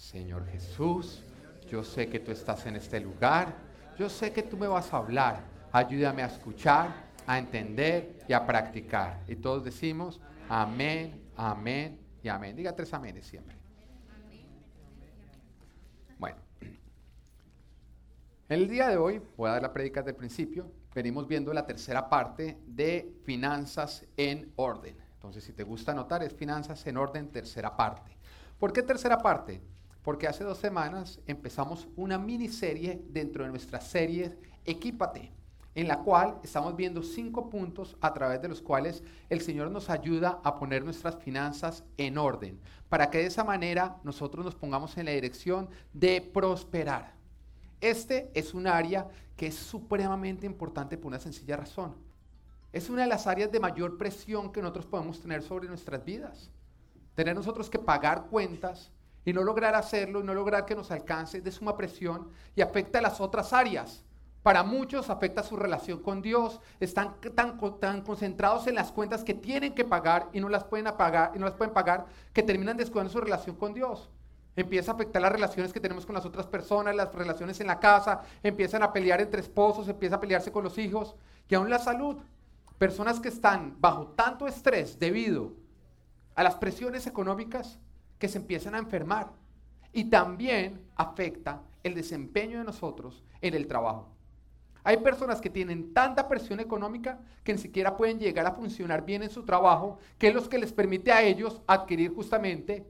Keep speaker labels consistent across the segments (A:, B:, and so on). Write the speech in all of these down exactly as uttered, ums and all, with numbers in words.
A: Señor Jesús, yo sé que tú estás en este lugar, yo sé que tú me vas a hablar, ayúdame a escuchar, a entender y a practicar. Y todos decimos amén, amén y amén. Diga tres aménes siempre. Bueno, en el día de hoy, voy a dar la prédica desde el principio, venimos viendo la tercera parte de finanzas en orden. Entonces, si te gusta anotar, es finanzas en orden, tercera parte. ¿Por qué tercera parte? Porque hace dos semanas empezamos una miniserie dentro de nuestra serie Equípate, en la cual estamos viendo cinco puntos a través de los cuales el Señor nos ayuda a poner nuestras finanzas en orden, para que de esa manera nosotros nos pongamos en la dirección de prosperar. Este es un área que es supremamente importante por una sencilla razón. Es una de las áreas de mayor presión que nosotros podemos tener sobre nuestras vidas. Tener nosotros que pagar cuentas y no lograr hacerlo y no lograr que nos alcance de suma presión y afecta a las otras áreas. Para muchos afecta su relación con Dios, están tan, tan concentrados en las cuentas que tienen que pagar y no las pueden pagar, y no las pueden pagar, que terminan descuidando su relación con Dios. Empieza a afectar las relaciones que tenemos con las otras personas, las relaciones en la casa, empiezan a pelear entre esposos, empieza a pelearse con los hijos y aún la salud. Personas que están bajo tanto estrés debido a las presiones económicas que se empiezan a enfermar, y también afecta el desempeño de nosotros en el trabajo. Hay personas que tienen tanta presión económica que ni siquiera pueden llegar a funcionar bien en su trabajo, que es lo que les permite a ellos adquirir justamente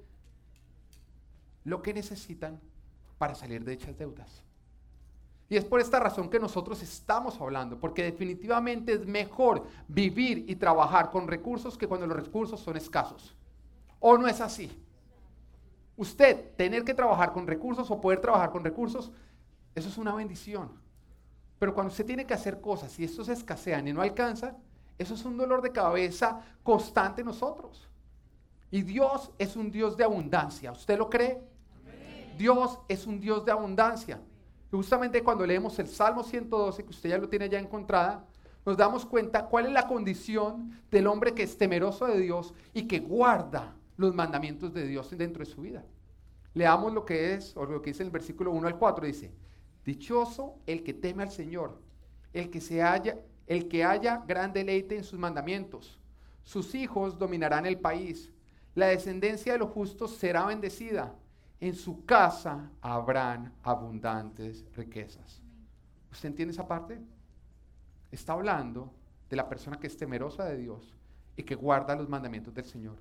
A: lo que necesitan para salir de dichas deudas. Y es por esta razón que nosotros estamos hablando, porque definitivamente es mejor vivir y trabajar con recursos que cuando los recursos son escasos. ¿O no es así? Usted tener que trabajar con recursos o poder trabajar con recursos, eso es una bendición. Pero cuando usted tiene que hacer cosas y estos escasean y no alcanzan, eso es un dolor de cabeza constante en nosotros. Y Dios es un Dios de abundancia. ¿Usted lo cree? Amén. Dios es un Dios de abundancia. Y justamente cuando leemos el Salmo ciento doce, que usted ya lo tiene ya encontrada, nos damos cuenta cuál es la condición del hombre que es temeroso de Dios y que guarda los mandamientos de Dios dentro de su vida. Leamos lo que es, o lo que dice en el versículo uno al cuatro, dice: dichoso el que teme al Señor, el que se haya, el que haya gran deleite en sus mandamientos. Sus hijos dominarán el país. La descendencia de los justos será bendecida. En su casa habrán abundantes riquezas. ¿Usted entiende esa parte? Está hablando de la persona que es temerosa de Dios y que guarda los mandamientos del Señor.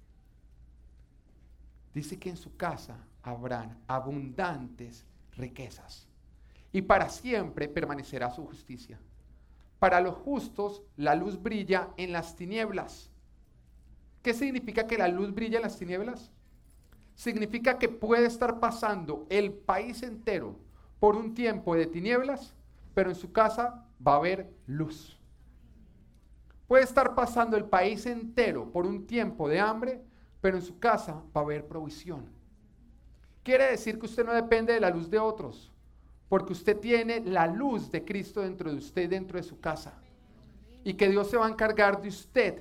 A: Dice que en su casa habrán abundantes riquezas y para siempre permanecerá su justicia. Para los justos la luz brilla en las tinieblas. ¿Qué significa que la luz brilla en las tinieblas? Significa que puede estar pasando el país entero por un tiempo de tinieblas, pero en su casa va a haber luz. Puede estar pasando el país entero por un tiempo de hambre, pero en su casa va a haber provisión. Quiere decir que usted no depende de la luz de otros, porque usted tiene la luz de Cristo dentro de usted, dentro de su casa, y que Dios se va a encargar de usted.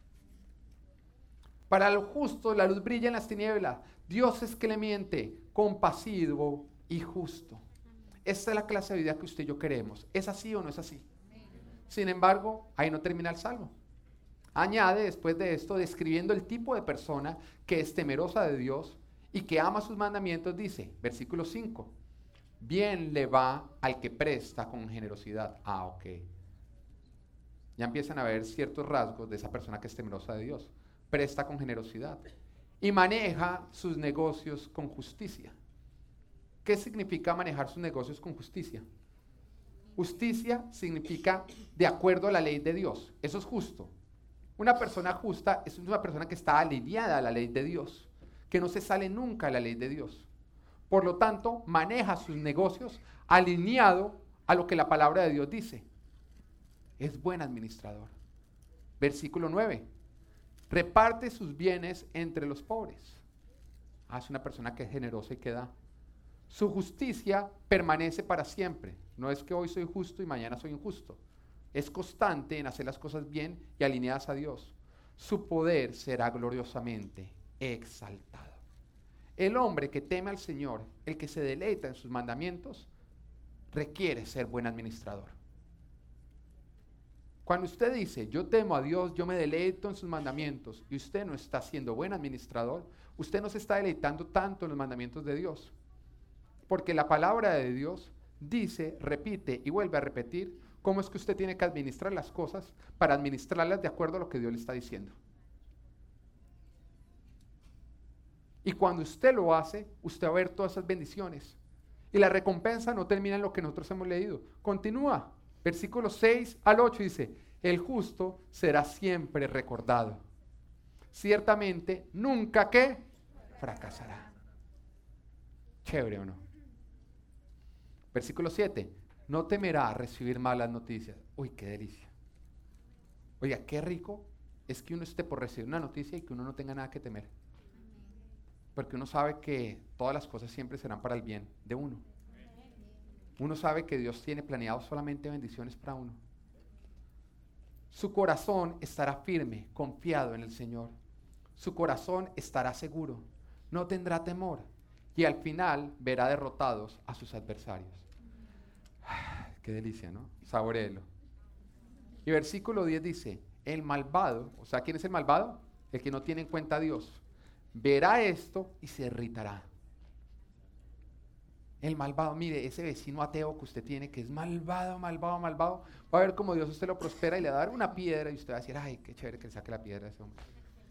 A: Para los justos la luz brilla en las tinieblas. Dios es clemente, compasivo y justo. Esta es la clase de vida que usted y yo queremos. ¿Es así o no es así? Sin embargo, ahí no termina el salmo. Añade después de esto, describiendo el tipo de persona que es temerosa de Dios y que ama sus mandamientos, dice, versículo cinco, bien le va al que presta con generosidad. Ah, ok. Ya empiezan a ver ciertos rasgos de esa persona que es temerosa de Dios. Presta con generosidad y maneja sus negocios con justicia. ¿Qué significa manejar sus negocios con justicia? Justicia significa de acuerdo a la ley de Dios. Eso es justo. Una persona justa es una persona que está alineada a la ley de Dios, que no se sale nunca de la ley de Dios. Por lo tanto, maneja sus negocios alineado a lo que la palabra de Dios dice. Es buen administrador. Versículo nueve. Reparte sus bienes entre los pobres. Ah, es una persona que es generosa y que da. Su justicia permanece para siempre. No es que hoy soy justo y mañana soy injusto. Es constante en hacer las cosas bien y alineadas a Dios. Su poder será gloriosamente exaltado. El hombre que teme al Señor, el que se deleita en sus mandamientos, requiere ser buen administrador. Cuando usted dice, yo temo a Dios, yo me deleito en sus mandamientos, y usted no está siendo buen administrador, usted no se está deleitando tanto en los mandamientos de Dios. Porque la palabra de Dios dice, repite y vuelve a repetir cómo es que usted tiene que administrar las cosas para administrarlas de acuerdo a lo que Dios le está diciendo. Y cuando usted lo hace, usted va a ver todas esas bendiciones. Y la recompensa no termina en lo que nosotros hemos leído. Continúa. Versículos seis al ocho dice, el justo será siempre recordado. Ciertamente, nunca que fracasará. Chévere o no. Versículo siete, no temerá recibir malas noticias. Uy, qué delicia. Oiga, qué rico es que uno esté por recibir una noticia y que uno no tenga nada que temer. Porque uno sabe que todas las cosas siempre serán para el bien de uno. Uno sabe que Dios tiene planeado solamente bendiciones para uno. Su corazón estará firme, confiado en el Señor. Su corazón estará seguro, no tendrá temor. Y al final verá derrotados a sus adversarios. Qué delicia, ¿no? Saboréelo. Y versículo diez dice, el malvado, o sea, ¿quién es el malvado? El que no tiene en cuenta a Dios. Verá esto y se irritará. El malvado, mire, ese vecino ateo que usted tiene, que es malvado, malvado, malvado, va a ver cómo Dios usted lo prospera y le va a dar una piedra y usted va a decir, ay, qué chévere que le saque la piedra a ese hombre.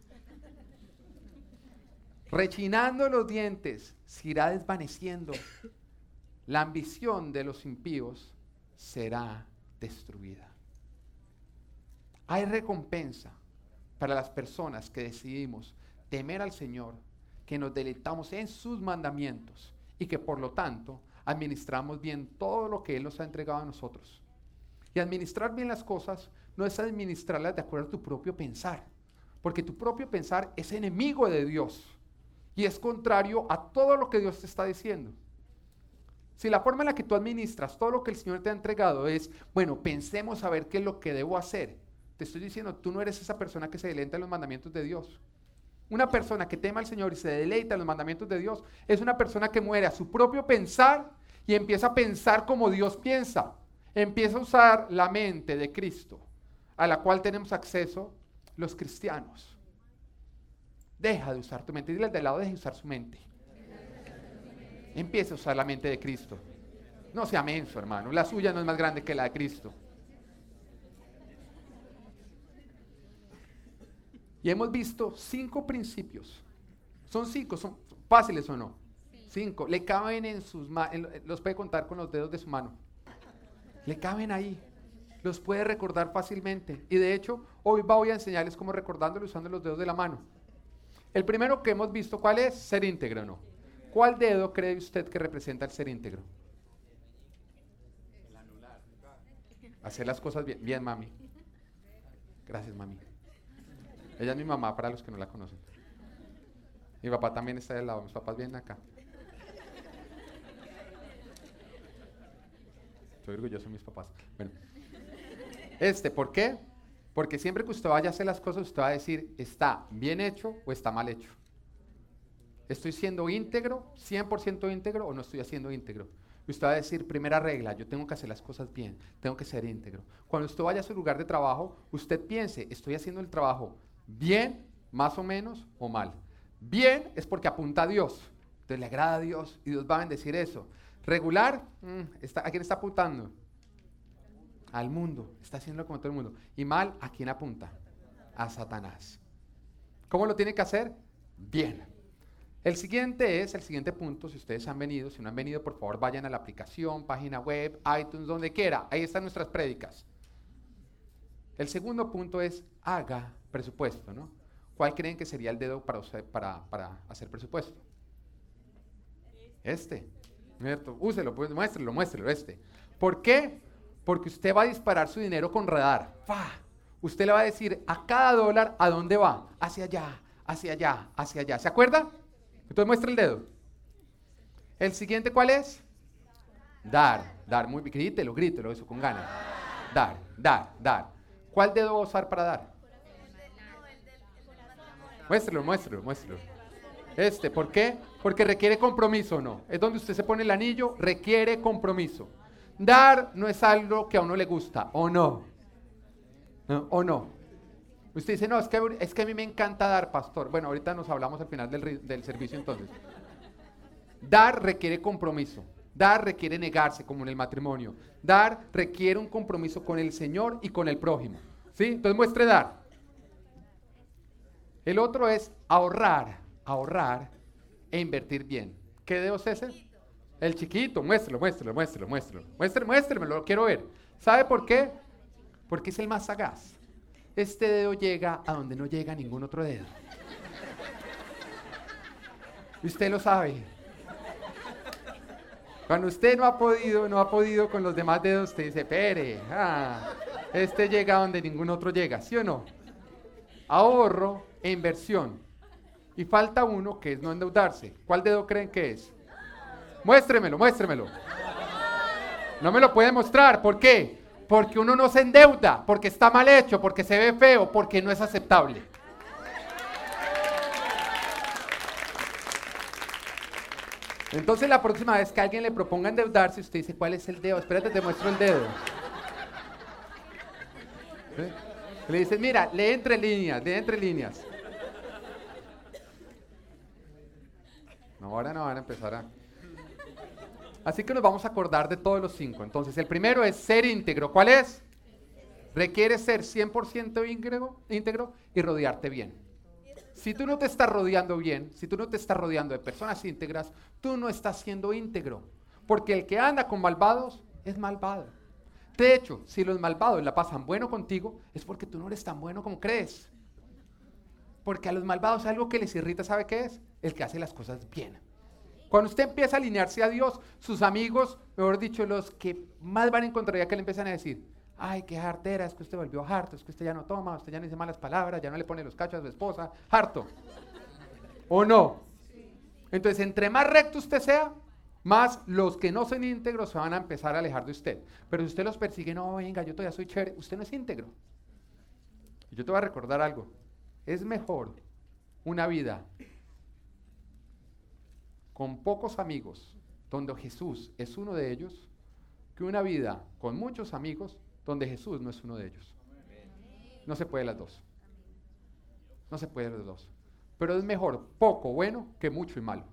A: Rechinando los dientes, se irá desvaneciendo. La ambición de los impíos será destruida. Hay recompensa para las personas que decidimos temer al Señor, que nos deleitamos en sus mandamientos y que por lo tanto administramos bien todo lo que Él nos ha entregado a nosotros. Y administrar bien las cosas no es administrarlas de acuerdo a tu propio pensar, porque tu propio pensar es enemigo de Dios y es contrario a todo lo que Dios te está diciendo. Si la forma en la que tú administras todo lo que el Señor te ha entregado es, bueno, pensemos a ver qué es lo que debo hacer, te estoy diciendo, tú no eres esa persona que se deleita en los mandamientos de Dios. Una persona que tema al Señor y se deleita en los mandamientos de Dios es una persona que muere a su propio pensar y empieza a pensar como Dios piensa. Empieza a usar la mente de Cristo, a la cual tenemos acceso los cristianos. Deja de usar tu mente. Dile al de lado, deja de usar su mente. Empieza a usar la mente de Cristo. No sea menso, hermano. La suya no es más grande que la de Cristo. Y hemos visto cinco principios. Son cinco, son fáciles o no. Sí. Cinco. Le caben en sus manos, los puede contar con los dedos de su mano. Le caben ahí. Los puede recordar fácilmente. Y de hecho, hoy voy a enseñarles cómo recordándolo usando los dedos de la mano. El primero que hemos visto, ¿cuál es? Ser íntegro, ¿no? ¿Cuál dedo cree usted que representa el ser íntegro? El anular. Hacer las cosas bien. Bien, mami. Gracias, mami. Ella es mi mamá, para los que no la conocen. Mi papá también está del lado, mis papás vienen acá. Estoy orgulloso de mis papás. Bueno, este, ¿por qué? Porque siempre que usted vaya a hacer las cosas, usted va a decir, ¿está bien hecho o está mal hecho? ¿Estoy siendo íntegro, cien por ciento íntegro o no estoy haciendo íntegro? Y usted va a decir, primera regla, yo tengo que hacer las cosas bien, tengo que ser íntegro. Cuando usted vaya a su lugar de trabajo, usted piense, ¿estoy haciendo el trabajo bien, más o menos, o mal? Bien es porque apunta a Dios, entonces le agrada a Dios y Dios va a bendecir eso. Regular, mmm, está, ¿a quién está apuntando? Al mundo, está haciéndolo como todo el mundo. Y mal, ¿a quién apunta? A Satanás. ¿Cómo lo tiene que hacer? Bien. El siguiente es, el siguiente punto, si ustedes han venido, si no han venido, por favor vayan a la aplicación, página web, iTunes, donde quiera, ahí están nuestras prédicas. El segundo punto es, haga presupuesto, ¿no? ¿Cuál creen que sería el dedo para, usted, para, para hacer presupuesto? Este. ¿Cierto? Úselo, pues, muéstrelo, muéstrelo, este. ¿Por qué? Porque usted va a disparar su dinero con radar. ¡Fa! Usted le va a decir a cada dólar a dónde va. Hacia allá, hacia allá, hacia allá. ¿Se acuerda? Entonces muestra el dedo. ¿El siguiente cuál es? Dar, dar. Muy bien, grítelo, grítelo, eso, con ganas. Dar, dar, dar. ¿Cuál dedo va a usar para dar? Muéstralo, muéstralo, muéstralo. Este, ¿por qué? Porque requiere compromiso, ¿no? Es donde usted se pone el anillo, requiere compromiso. Dar no es algo que a uno le gusta, ¿o no? ¿No? ¿O no? Usted dice, no, es que, es que a mí me encanta dar, pastor. Bueno, ahorita nos hablamos al final del, del servicio entonces. Dar requiere compromiso. Dar requiere negarse, como en el matrimonio. Dar requiere un compromiso con el Señor y con el prójimo. ¿Sí? Entonces muestre dar. El otro es ahorrar, ahorrar e invertir bien. ¿Qué dedo es ese? El chiquito, muéstrelo, muéstrelo, muéstrelo, muéstrelo. Muéstrelo, muéstrelo, lo quiero ver. ¿Sabe por qué? Porque es el más sagaz. Este dedo llega a donde no llega ningún otro dedo. Y usted lo sabe. Cuando usted no ha podido, no ha podido con los demás dedos, usted dice, pere, ah, este llega a donde ningún otro llega, ¿sí o no? Ahorro e inversión. Y falta uno que es no endeudarse. ¿Cuál dedo creen que es? Muéstremelo, muéstremelo. No me lo puede mostrar. ¿Por qué? Porque uno no se endeuda, porque está mal hecho, porque se ve feo, porque no es aceptable. Entonces la próxima vez que alguien le proponga endeudarse, usted dice, ¿cuál es el dedo? Espérate, te muestro el dedo. ¿Eh? Le dices, mira, lee entre líneas, lee entre líneas. No, ahora no van a empezar a... Así que nos vamos a acordar de todos los cinco. Entonces, el primero es ser íntegro. ¿Cuál es? Requiere ser cien por ciento íntegro, íntegro y rodearte bien. Si tú no te estás rodeando bien, si tú no te estás rodeando de personas íntegras, tú no estás siendo íntegro. Porque el que anda con malvados es malvado. De hecho, si los malvados la pasan bueno contigo, es porque tú no eres tan bueno como crees. Porque a los malvados algo que les irrita, ¿sabe qué es? El que hace las cosas bien. Cuando usted empieza a alinearse a Dios, sus amigos, mejor dicho, los que más van a encontrar, ya que le empiezan a decir, ay, qué jartera, es que usted volvió harto, es que usted ya no toma, usted ya no dice malas palabras, ya no le pone los cachos a su esposa, harto. ¿O no? Entonces, entre más recto usted sea, más los que no son íntegros se van a empezar a alejar de usted. Pero si usted los persigue, no, venga, yo todavía soy chévere, usted no es íntegro. Y yo te voy a recordar algo, es mejor una vida con pocos amigos, donde Jesús es uno de ellos, que una vida con muchos amigos, donde Jesús no es uno de ellos. No se puede las dos. No se puede las dos. Pero es mejor poco bueno que mucho y malo.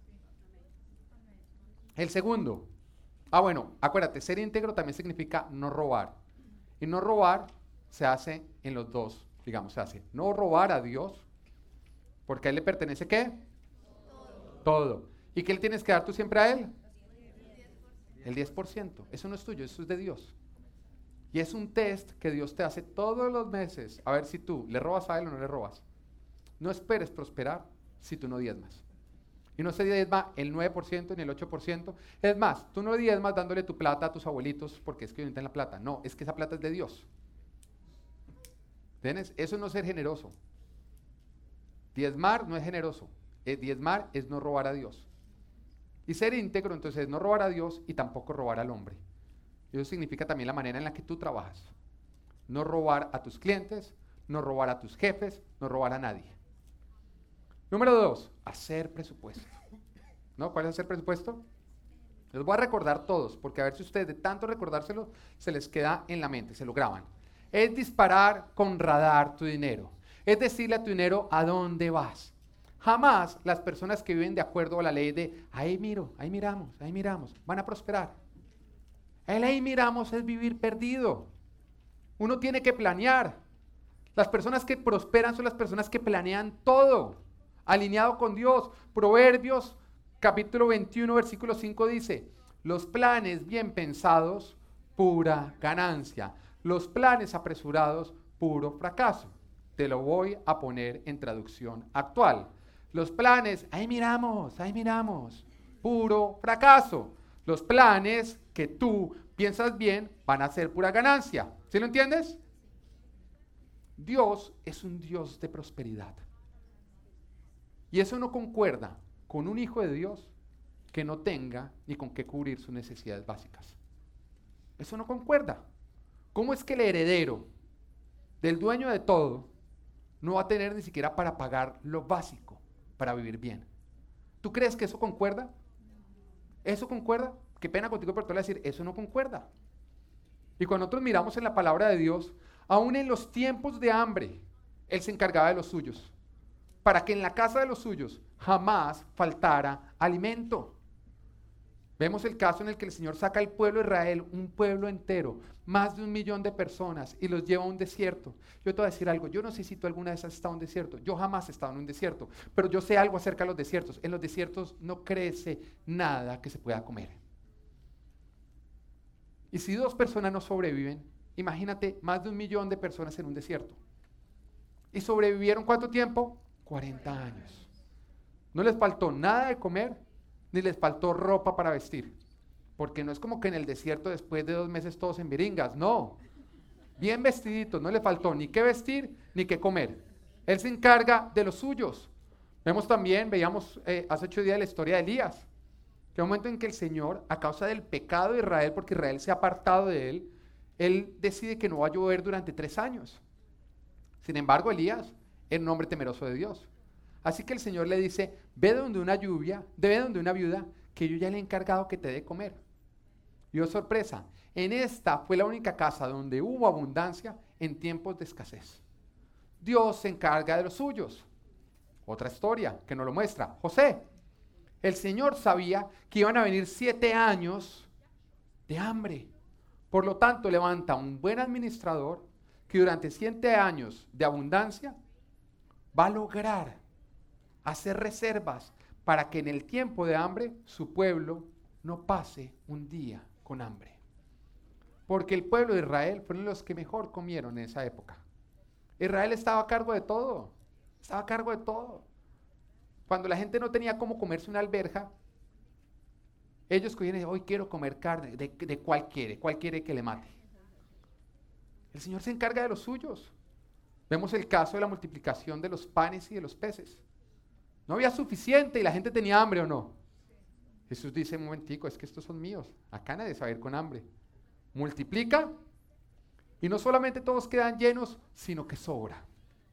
A: El segundo, ah bueno, acuérdate, ser íntegro también significa no robar. Y no robar se hace en los dos, digamos, se hace no robar a Dios, porque a Él le pertenece ¿qué? Todo. ¿Y qué le tienes que dar tú siempre a Él? El diez por ciento. Eso no es tuyo, eso es de Dios. Y es un test que Dios te hace todos los meses, a ver si tú le robas a Él o no le robas. No esperes prosperar si tú no diezmas. Y no se diezma el nueve por ciento ni el ocho por ciento. Es más, tú no diezmas dándole tu plata a tus abuelitos porque es que necesitan la plata. No, es que esa plata es de Dios. ¿Entiendes? Eso no es ser generoso. Diezmar no es generoso. Diezmar es no robar a Dios. Y ser íntegro, entonces, es no robar a Dios y tampoco robar al hombre. Y eso significa también la manera en la que tú trabajas. No robar a tus clientes, no robar a tus jefes, no robar a nadie. Número dos, hacer presupuesto. ¿No? ¿Cuál es hacer presupuesto? Les voy a recordar todos, porque a ver si ustedes de tanto recordárselo se les queda en la mente, se lo graban. Es disparar con radar tu dinero. Es decirle a tu dinero a dónde vas. Jamás las personas que viven de acuerdo a la ley de ahí miro, ahí miramos, ahí miramos, van a prosperar. El ahí miramos es vivir perdido. Uno tiene que planear. Las personas que prosperan son las personas que planean todo, alineado con Dios. Proverbios capítulo veintiuno, versículo cinco dice, los planes bien pensados, pura ganancia. Los planes apresurados, puro fracaso. Te lo voy a poner en traducción actual. Los planes, ahí miramos, ahí miramos, puro fracaso. Los planes que tú piensas bien van a ser pura ganancia. ¿Sí lo entiendes? Dios es un Dios de prosperidad. Y eso no concuerda con un hijo de Dios que no tenga ni con qué cubrir sus necesidades básicas. Eso no concuerda. ¿Cómo es que el heredero del dueño de todo no va a tener ni siquiera para pagar lo básico para vivir bien? ¿Tú crees que eso concuerda? ¿Eso concuerda? Qué pena contigo, pero te voy a decir, eso no concuerda. Y cuando nosotros miramos en la palabra de Dios, aún en los tiempos de hambre, Él se encargaba de los suyos, para que en la casa de los suyos jamás faltara alimento. Vemos el caso en el que el Señor saca al pueblo de Israel, un pueblo entero, más de un millón de personas, y los lleva a un desierto. Yo te voy a decir algo, yo no sé si tú alguna vez has estado en un desierto, yo jamás he estado en un desierto, pero yo sé algo acerca de los desiertos. En los desiertos no crece nada que se pueda comer. Y si dos personas no sobreviven, imagínate más de un millón de personas en un desierto. ¿Y sobrevivieron cuánto tiempo? cuarenta años. No les faltó nada de comer, ni les faltó ropa para vestir. Porque no es como que en el desierto después de dos meses todos en viringas, no. Bien vestiditos, no le faltó ni qué vestir, ni qué comer. Él se encarga de los suyos. Vemos también, veíamos eh, hace ocho días la historia de Elías. Que un momento en que el Señor, a causa del pecado de Israel, porque Israel se ha apartado de él, Él decide que no va a llover durante tres años. Sin embargo, Elías era un hombre temeroso de Dios. Así que el Señor le dice, ve donde una lluvia, ve donde una viuda, que yo ya le he encargado que te dé comer. Y oh sorpresa, en esta fue la única casa donde hubo abundancia en tiempos de escasez. Dios se encarga de los suyos. Otra historia que nos lo muestra, José. El Señor sabía que iban a venir siete años de hambre. Por lo tanto, levanta un buen administrador que durante siete años de abundancia va a lograr hacer reservas para que en el tiempo de hambre su pueblo no pase un día con hambre. Porque el pueblo de Israel fueron los que mejor comieron en esa época. Israel estaba a cargo de todo, estaba a cargo de todo. Cuando la gente no tenía cómo comerse una alberja, ellos cogían y decían, hoy quiero comer carne, ¿de, de cuál quiere? ¿Cuál quiere que le mate? El Señor se encarga de los suyos. Vemos el caso de la multiplicación de los panes y de los peces. No había suficiente y la gente tenía hambre, ¿o no? Jesús dice, un momentico, es que estos son míos. Acá nadie se va a ir con hambre. Multiplica y no solamente todos quedan llenos, sino que sobra.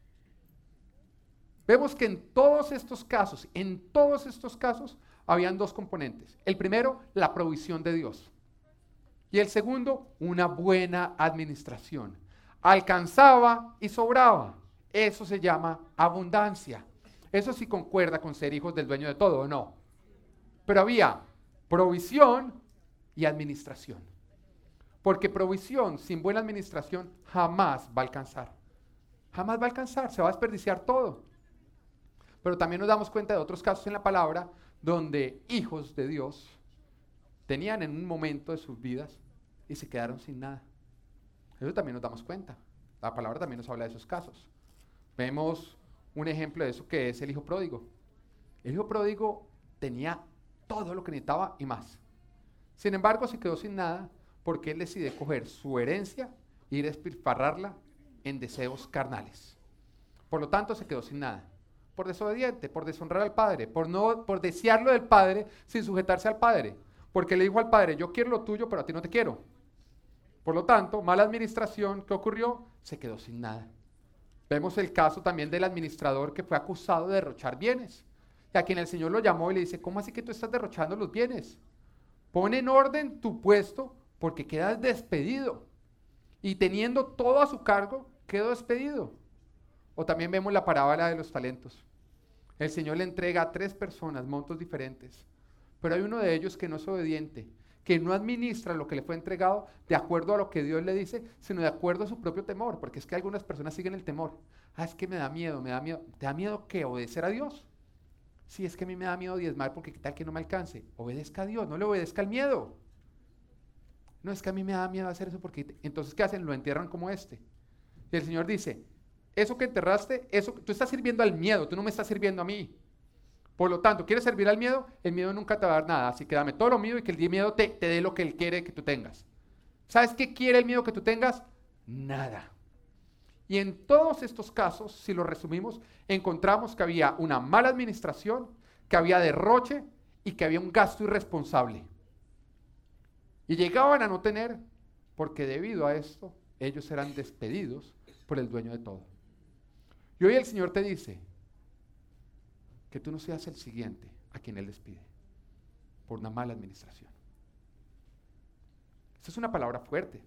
A: Vemos que en todos estos casos, en todos estos casos, habían dos componentes. El primero, la provisión de Dios. Y el segundo, una buena administración. Alcanzaba y sobraba. Eso se llama abundancia. Eso sí concuerda con ser hijos del dueño de todo, ¿o no? Pero había provisión y administración. Porque provisión sin buena administración jamás va a alcanzar. Jamás va a alcanzar, se va a desperdiciar todo. Pero también nos damos cuenta de otros casos en la palabra donde hijos de Dios tenían en un momento de sus vidas y se quedaron sin nada. Eso también nos damos cuenta. La palabra también nos habla de esos casos. Vemos un ejemplo de eso que es el hijo pródigo. El hijo pródigo tenía todo lo que necesitaba y más. Sin embargo, se quedó sin nada porque él decide coger su herencia e ir a despilfarrarla en deseos carnales. Por lo tanto, se quedó sin nada. Por desobediente, por deshonrar al padre, por, no, por desearlo del padre sin sujetarse al padre. Porque le dijo al padre, yo quiero lo tuyo, pero a ti no te quiero. Por lo tanto, mala administración, ¿qué ocurrió? Se quedó sin nada. Vemos el caso también del administrador que fue acusado de derrochar bienes. Y a quien el Señor lo llamó y le dice, ¿cómo así que tú estás derrochando los bienes? Pon en orden tu puesto porque quedas despedido. Y teniendo todo a su cargo, quedó despedido. O también vemos la parábola de los talentos. El Señor le entrega a tres personas montos diferentes, pero hay uno de ellos que no es obediente, que no administra lo que le fue entregado de acuerdo a lo que Dios le dice, sino de acuerdo a su propio temor, porque es que algunas personas siguen el temor. Ah, es que me da miedo, me da miedo. ¿Te da miedo qué? ¿Obedecer a Dios? Sí, es que a mí me da miedo diezmar porque qué tal que no me alcance. Obedezca a Dios, no le obedezca al miedo. No, es que a mí me da miedo hacer eso porque... Entonces, ¿qué hacen? Lo entierran como este. Y el Señor dice, eso que enterraste, eso, tú estás sirviendo al miedo, tú no me estás sirviendo a mí. Por lo tanto, ¿quieres servir al miedo? El miedo nunca te va a dar nada, así que dame todo lo mío y que el miedo te, te dé lo que él quiere que tú tengas. ¿Sabes qué quiere el miedo que tú tengas? Nada. Y en todos estos casos, si lo resumimos, encontramos que había una mala administración, que había derroche y que había un gasto irresponsable. Y llegaban a no tener, porque debido a esto, ellos eran despedidos por el dueño de todo. Y hoy el Señor te dice que tú no seas el siguiente a quien Él despide por una mala administración. Esta es una palabra fuerte,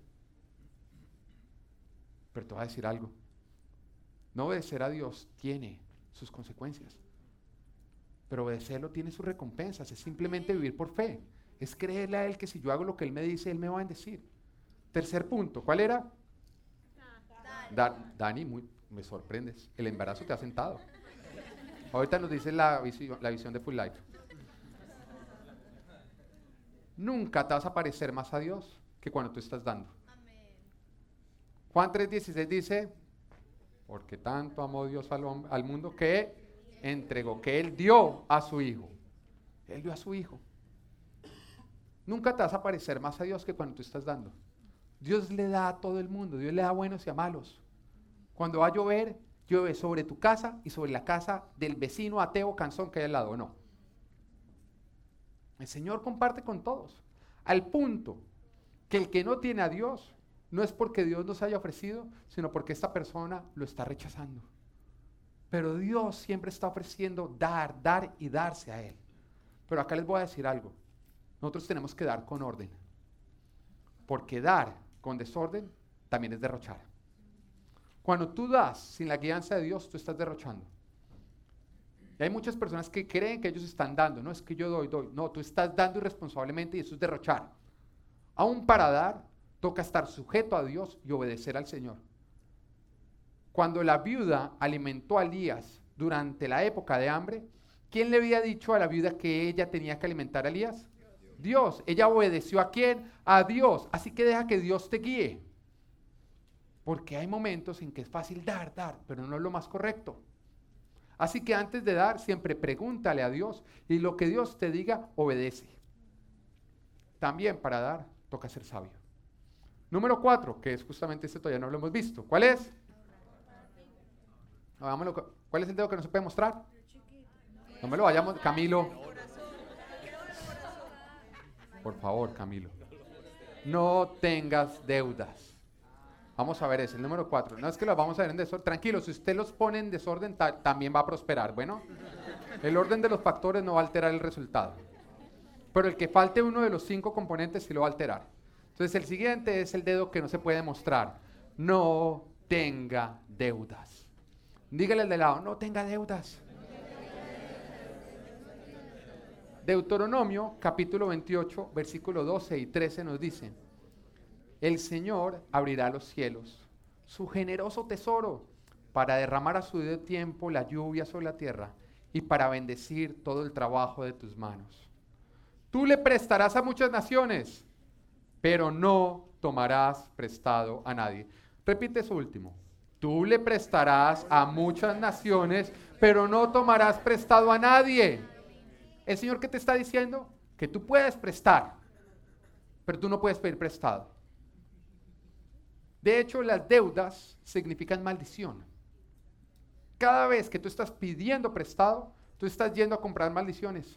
A: pero te voy a decir algo. No obedecer a Dios tiene sus consecuencias, pero obedecerlo tiene sus recompensas. Es simplemente vivir por fe, es creerle a Él que si yo hago lo que Él me dice, Él me va a bendecir. Tercer punto, ¿cuál era? Da, Dani, muy, me sorprendes, el embarazo te ha sentado. Ahorita nos dice la visión, la visión de Full Life. Nunca te vas a parecer más a Dios que cuando tú estás dando. Amén. Juan tres dieciséis dice, porque tanto amó Dios al, hombre, al mundo que entregó, que Él dio a su Hijo. Él dio a su Hijo. Nunca te vas a parecer más a Dios que cuando tú estás dando. Dios le da a todo el mundo, Dios le da a buenos y a malos. Cuando va a llover, llueve sobre tu casa y sobre la casa del vecino ateo cansón que hay al lado, ¿o no? El Señor comparte con todos, al punto que el que no tiene a Dios, no es porque Dios nos haya ofrecido, sino porque esta persona lo está rechazando. Pero Dios siempre está ofreciendo dar, dar y darse a Él. Pero acá les voy a decir algo, nosotros tenemos que dar con orden, porque dar con desorden también es derrochar. Cuando tú das sin la guianza de Dios, tú estás derrochando. Y hay muchas personas que creen que ellos están dando. No es que yo doy, doy. No, tú estás dando irresponsablemente y eso es derrochar. Aún para dar, toca estar sujeto a Dios y obedecer al Señor. Cuando la viuda alimentó a Elías durante la época de hambre, ¿quién le había dicho a la viuda que ella tenía que alimentar a Elías? Dios. Ella obedeció ¿a quién? A Dios. Así que deja que Dios te guíe. Porque hay momentos en que es fácil dar, dar, pero no es lo más correcto. Así que antes de dar, siempre pregúntale a Dios y lo que Dios te diga, obedece. También para dar, toca ser sabio. Número cuatro, que es justamente este, todavía no lo hemos visto. ¿Cuál es? Hagámoslo. ¿Cuál es el dedo que no se puede mostrar? No me lo vayamos, Camilo. Por favor, Camilo. No tengas deudas. Vamos a ver ese, el número cuatro. No es que los vamos a ver en desorden. Tranquilo, si usted los pone en desorden, ta- también va a prosperar. Bueno, el orden de los factores no va a alterar el resultado. Pero el que falte uno de los cinco componentes sí lo va a alterar. Entonces, el siguiente es el dedo que no se puede mostrar. No tenga deudas. Dígale al de lado, no tenga deudas. Deuteronomio, capítulo veintiocho, versículo doce y trece nos dice: el Señor abrirá los cielos, su generoso tesoro, para derramar a su debido tiempo la lluvia sobre la tierra y para bendecir todo el trabajo de tus manos. Tú le prestarás a muchas naciones, pero no tomarás prestado a nadie. Repite eso último. Tú le prestarás a muchas naciones, pero no tomarás prestado a nadie. ¿El Señor qué te está diciendo? Que tú puedes prestar, pero tú no puedes pedir prestado. De hecho, las deudas significan maldición. Cada vez que tú estás pidiendo prestado, tú estás yendo a comprar maldiciones.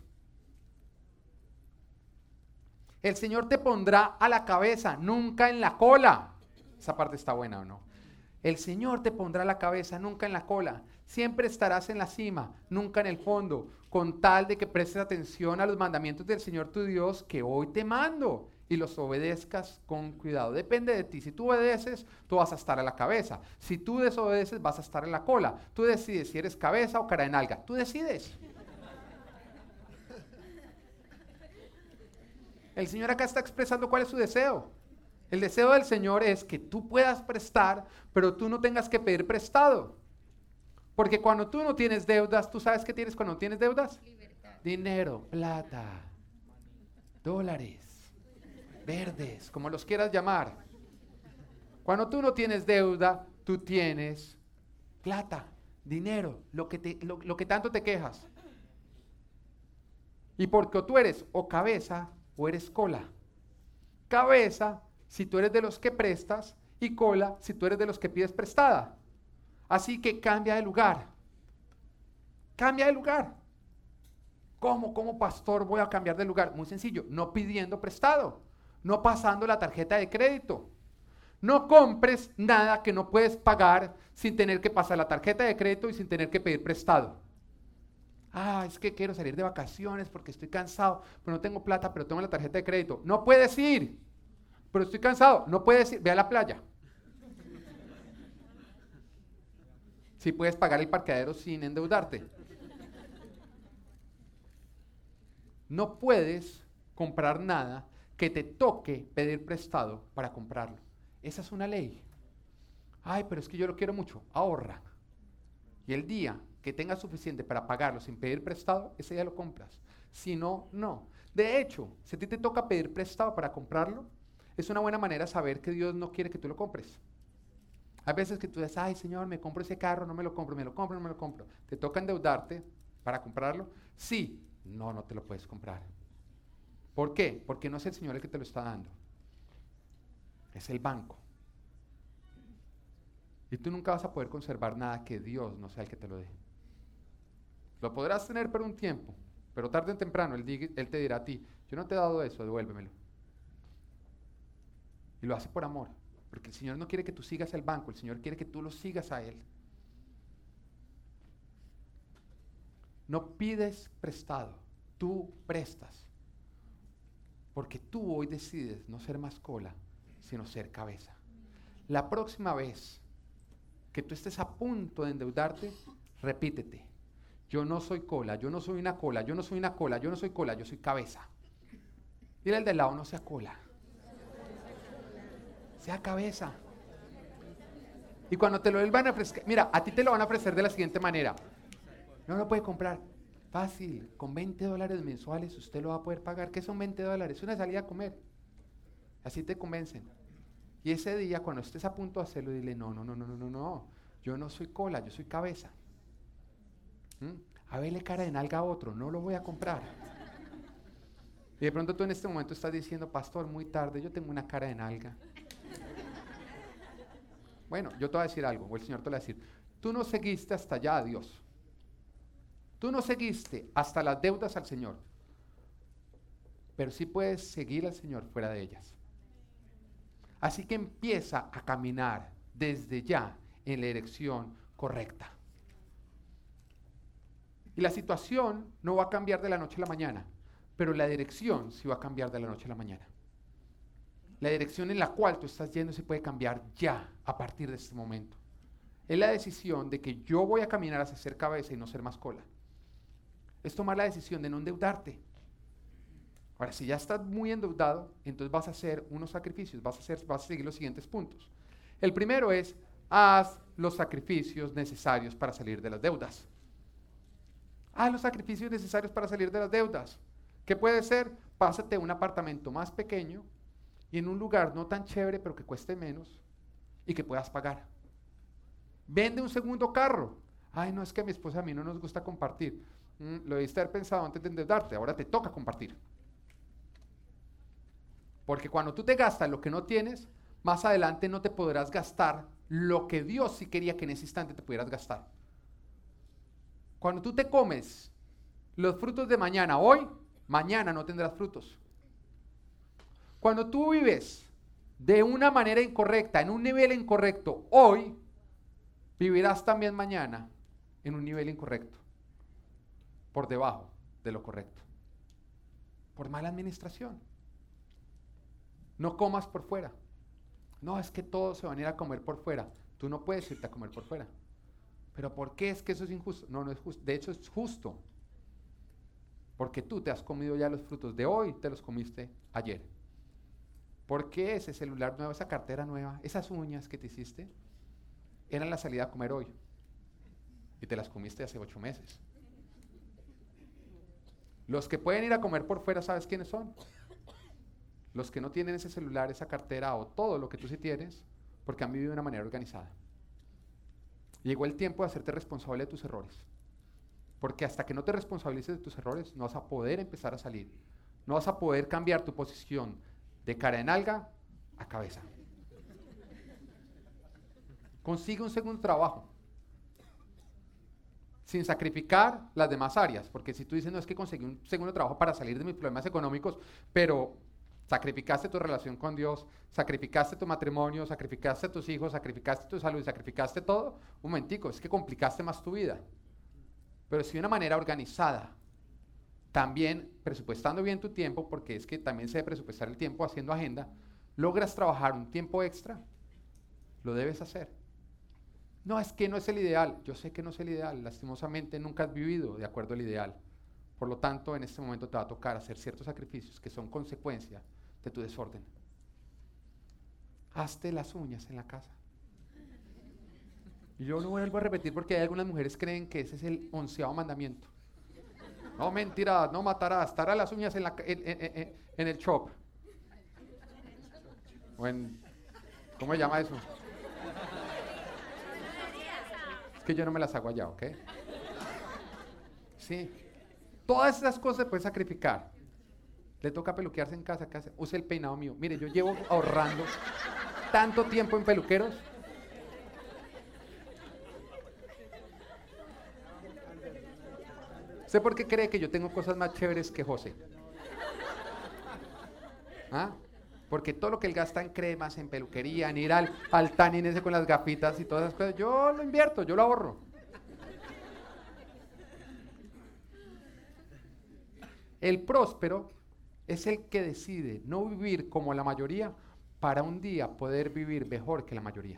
A: El Señor te pondrá a la cabeza, nunca en la cola. Esa parte está buena, ¿o no? El Señor te pondrá a la cabeza, nunca en la cola. Siempre estarás en la cima, nunca en el fondo, con tal de que prestes atención a los mandamientos del Señor tu Dios que hoy te mando y los obedezcas con cuidado. Depende de ti. Si tú obedeces, tú vas a estar a la cabeza. Si tú desobedeces, vas a estar en la cola. Tú decides si eres cabeza o cara de nalga. Tú decides. El Señor acá está expresando cuál es su deseo. El deseo del Señor es que tú puedas prestar, pero tú no tengas que pedir prestado. Porque cuando tú no tienes deudas, ¿tú sabes qué tienes cuando no tienes deudas? Libertad. Dinero, plata, dólares, verdes, como los quieras llamar. Cuando tú no tienes deuda, tú tienes plata, dinero, lo que, te, lo, lo que tanto te quejas. Y porque tú eres o cabeza o eres cola. Cabeza si tú eres de los que prestas y cola si tú eres de los que pides prestada. Así que cambia de lugar. Cambia de lugar. ¿Cómo, como pastor voy a cambiar de lugar? Muy sencillo, no pidiendo prestado, no pasando la tarjeta de crédito. No compres nada que no puedes pagar sin tener que pasar la tarjeta de crédito y sin tener que pedir prestado. Ah, es que quiero salir de vacaciones porque estoy cansado, pero no tengo plata, pero tengo la tarjeta de crédito. No puedes ir, pero estoy cansado. No puedes ir, ve a la playa. Si puedes pagar el parqueadero sin endeudarte. No puedes comprar nada que te toque pedir prestado para comprarlo. Esa es una ley. Ay, pero es que yo lo quiero mucho. Ahorra. Y el día que tengas suficiente para pagarlo sin pedir prestado, ese día lo compras. Si no, no. De hecho, si a ti te toca pedir prestado para comprarlo, es una buena manera de saber que Dios no quiere que tú lo compres. Hay veces que tú dices, ay Señor, me compro ese carro, no me lo compro, me lo compro, no me lo compro. ¿Te toca endeudarte para comprarlo? Sí. No, no te lo puedes comprar. ¿Por qué? Porque no es el Señor el que te lo está dando. Es el banco. Y tú nunca vas a poder conservar nada que Dios no sea el que te lo dé. Lo podrás tener por un tiempo, pero tarde o temprano Él, diga, él te dirá a ti, yo no te he dado eso, devuélvemelo. Y lo hace por amor. Porque el Señor no quiere que tú sigas el banco, el Señor quiere que tú lo sigas a Él. No pides prestado, tú prestas. Porque tú hoy decides no ser más cola, sino ser cabeza. La próxima vez que tú estés a punto de endeudarte, repítete. Yo no soy cola, yo no soy una cola, yo no soy una cola, yo no soy cola, yo soy cabeza. Dile al de lado, no sea cola. Sea cabeza. Y cuando te lo van a ofrecer, mira, a ti te lo van a ofrecer de la siguiente manera. No lo puede comprar. Fácil, con veinte dólares mensuales usted lo va a poder pagar. ¿Qué son veinte dólares? Una salida a comer. Así te convencen. Y ese día, cuando estés a punto de hacerlo, dile, no, no, no, no, no, no, no. Yo no soy cola, yo soy cabeza. ¿Mm? A verle cara de nalga a otro, no lo voy a comprar. Y de pronto tú en este momento estás diciendo, pastor, muy tarde, yo tengo una cara de nalga. Bueno, yo te voy a decir algo, o el Señor te va a decir, tú no seguiste hasta allá a Dios. Tú no seguiste hasta las deudas al Señor. Pero sí puedes seguir al Señor fuera de ellas. Así que empieza a caminar desde ya en la dirección correcta. Y la situación no va a cambiar de la noche a la mañana, pero la dirección sí va a cambiar de la noche a la mañana. La dirección en la cual tú estás yendo se puede cambiar ya, a partir de este momento. Es la decisión de que yo voy a caminar hacia ser cabeza y no ser más cola. Es tomar la decisión de no endeudarte. Ahora, si ya estás muy endeudado, entonces vas a hacer unos sacrificios, vas a, hacer, vas a seguir los siguientes puntos. El primero es, haz los sacrificios necesarios para salir de las deudas. Haz los sacrificios necesarios para salir de las deudas. ¿Qué puede ser? Pásate a un apartamento más pequeño y en un lugar no tan chévere, pero que cueste menos y que puedas pagar. Vende un segundo carro. Ay, no, es que a mi esposa y a mí no nos gusta compartir. Mm, lo debiste haber pensado antes de endeudarte, ahora te toca compartir. Porque cuando tú te gastas lo que no tienes, más adelante no te podrás gastar lo que Dios sí quería que en ese instante te pudieras gastar. Cuando tú te comes los frutos de mañana, hoy, mañana no tendrás frutos. Cuando tú vives de una manera incorrecta, en un nivel incorrecto, hoy, vivirás también mañana en un nivel incorrecto, por debajo de lo correcto, por mala administración. No comas por fuera. No, es que todos se van a ir a comer por fuera. Tú no puedes irte a comer por fuera. ¿Pero por qué es que eso es injusto? No, no es justo. De hecho, es justo. Porque tú te has comido ya los frutos de hoy, te los comiste ayer. ¿Por qué ese celular nuevo, esa cartera nueva, esas uñas que te hiciste, eran la salida a comer hoy? Y te las comiste hace ocho meses. Los que pueden ir a comer por fuera, ¿sabes quiénes son? Los que no tienen ese celular, esa cartera o todo lo que tú sí tienes, porque han vivido de una manera organizada. Llegó el tiempo de hacerte responsable de tus errores. Porque hasta que no te responsabilices de tus errores, no vas a poder empezar a salir. No vas a poder cambiar tu posición de cara de nalga a cabeza. Consigue un segundo trabajo. Sin sacrificar las demás áreas. Porque si tú dices, no, es que conseguí un segundo trabajo para salir de mis problemas económicos, pero sacrificaste tu relación con Dios, sacrificaste tu matrimonio, sacrificaste a tus hijos, sacrificaste tu salud, sacrificaste todo, un momentico, es que complicaste más tu vida. Pero si de una manera organizada, también presupuestando bien tu tiempo, porque es que también se debe presupuestar el tiempo haciendo agenda, logras trabajar un tiempo extra, lo debes hacer. No, es que no es el ideal. Yo sé que no es el ideal. Lastimosamente nunca has vivido de acuerdo al ideal. Por lo tanto, en este momento te va a tocar hacer ciertos sacrificios que son consecuencia de tu desorden. Hazte las uñas en la casa. Y yo lo vuelvo a repetir porque hay algunas mujeres que creen que ese es el onceavo mandamiento. No mentirás, no matarás, estará las uñas en, la, en, en, en, en el shop. O en, ¿cómo se llama eso? Es que yo no me las hago allá, ¿ok? Sí. Todas esas cosas se pueden sacrificar. Le toca peluquearse en casa, casa. Use el peinado mío. Mire, yo llevo ahorrando tanto tiempo en peluqueros. ¿Sé por qué cree que yo tengo cosas más chéveres que José? ¿Ah? Porque todo lo que él gasta en cremas, en peluquería, en ir al, al tanning ese con las gafitas y todas esas cosas, yo lo invierto, yo lo ahorro. El próspero es el que decide no vivir como la mayoría para un día poder vivir mejor que la mayoría.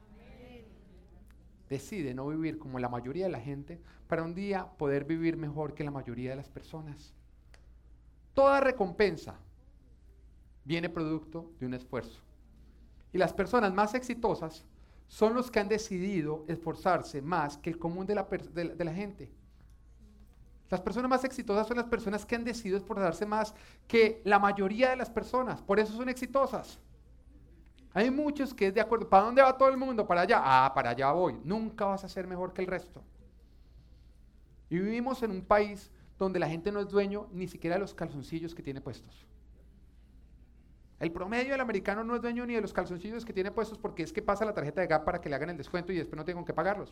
A: Decide no vivir como la mayoría de la gente para un día poder vivir mejor que la mayoría de las personas. Toda recompensa viene producto de un esfuerzo. Y las personas más exitosas son los que han decidido esforzarse más que el común de la, de la, de la gente. Las personas más exitosas son las personas que han decidido esforzarse más que la mayoría de las personas. Por eso son exitosas. Hay muchos que es de acuerdo. ¿Para dónde va todo el mundo? Para allá. Ah, para allá voy. Nunca vas a ser mejor que el resto. Y vivimos en un país donde la gente no es dueño ni siquiera de los calzoncillos que tiene puestos. El promedio del americano no es dueño ni de los calzoncillos que tiene puestos porque es que pasa la tarjeta de Gap para que le hagan el descuento y después no tengan que pagarlos.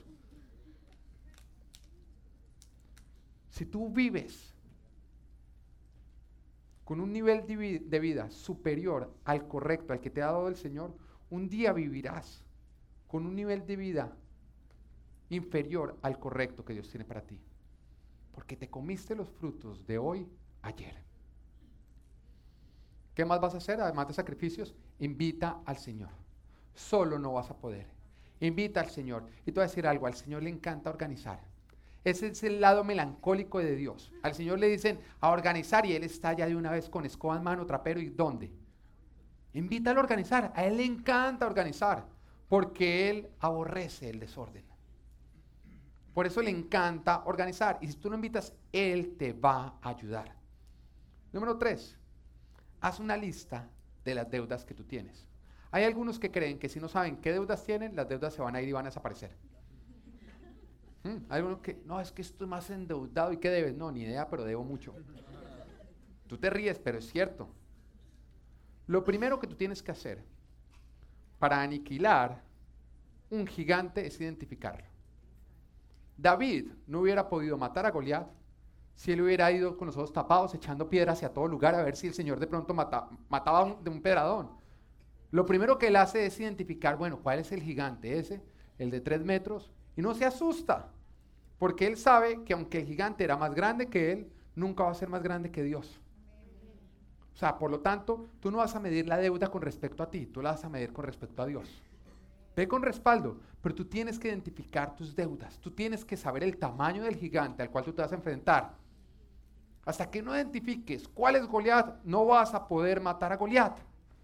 A: Si tú vives con un nivel de vida superior al correcto, al que te ha dado el Señor, un día vivirás con un nivel de vida inferior al correcto que Dios tiene para ti. Porque te comiste los frutos de hoy, ayer. ¿Qué más vas a hacer? Además de sacrificios, invita al Señor. Solo no vas a poder. Invita al Señor. Y te voy a decir algo, al Señor le encanta organizar. Ese es el lado melancólico de Dios. Al Señor le dicen a organizar y Él está ya de una vez con escoba en mano, trapero. ¿Y dónde? Invítalo a organizar. A Él le encanta organizar porque Él aborrece el desorden. Por eso le encanta organizar. Y si tú lo invitas, Él te va a ayudar. Número tres. Haz una lista de las deudas que tú tienes. Hay algunos que creen que si no saben qué deudas tienen, las deudas se van a ir y van a desaparecer. Hmm, hay algunos que, no, es que estoy más endeudado y ¿qué debes? No, ni idea, pero debo mucho. Tú te ríes, pero es cierto. Lo primero que tú tienes que hacer para aniquilar un gigante es identificarlo. David no hubiera podido matar a Goliat si él hubiera ido con los ojos tapados, echando piedras hacia todo lugar a ver si el Señor de pronto mata, mataba un, de un pedradón. Lo primero que él hace es identificar, bueno, ¿cuál es el gigante ese? El de tres metros. Y no se asusta, porque él sabe que aunque el gigante era más grande que él, nunca va a ser más grande que Dios. O sea, por lo tanto, tú no vas a medir la deuda con respecto a ti, tú la vas a medir con respecto a Dios. Ve con respaldo, pero tú tienes que identificar tus deudas, tú tienes que saber el tamaño del gigante al cual tú te vas a enfrentar. Hasta que no identifiques cuál es Goliat, no vas a poder matar a Goliat.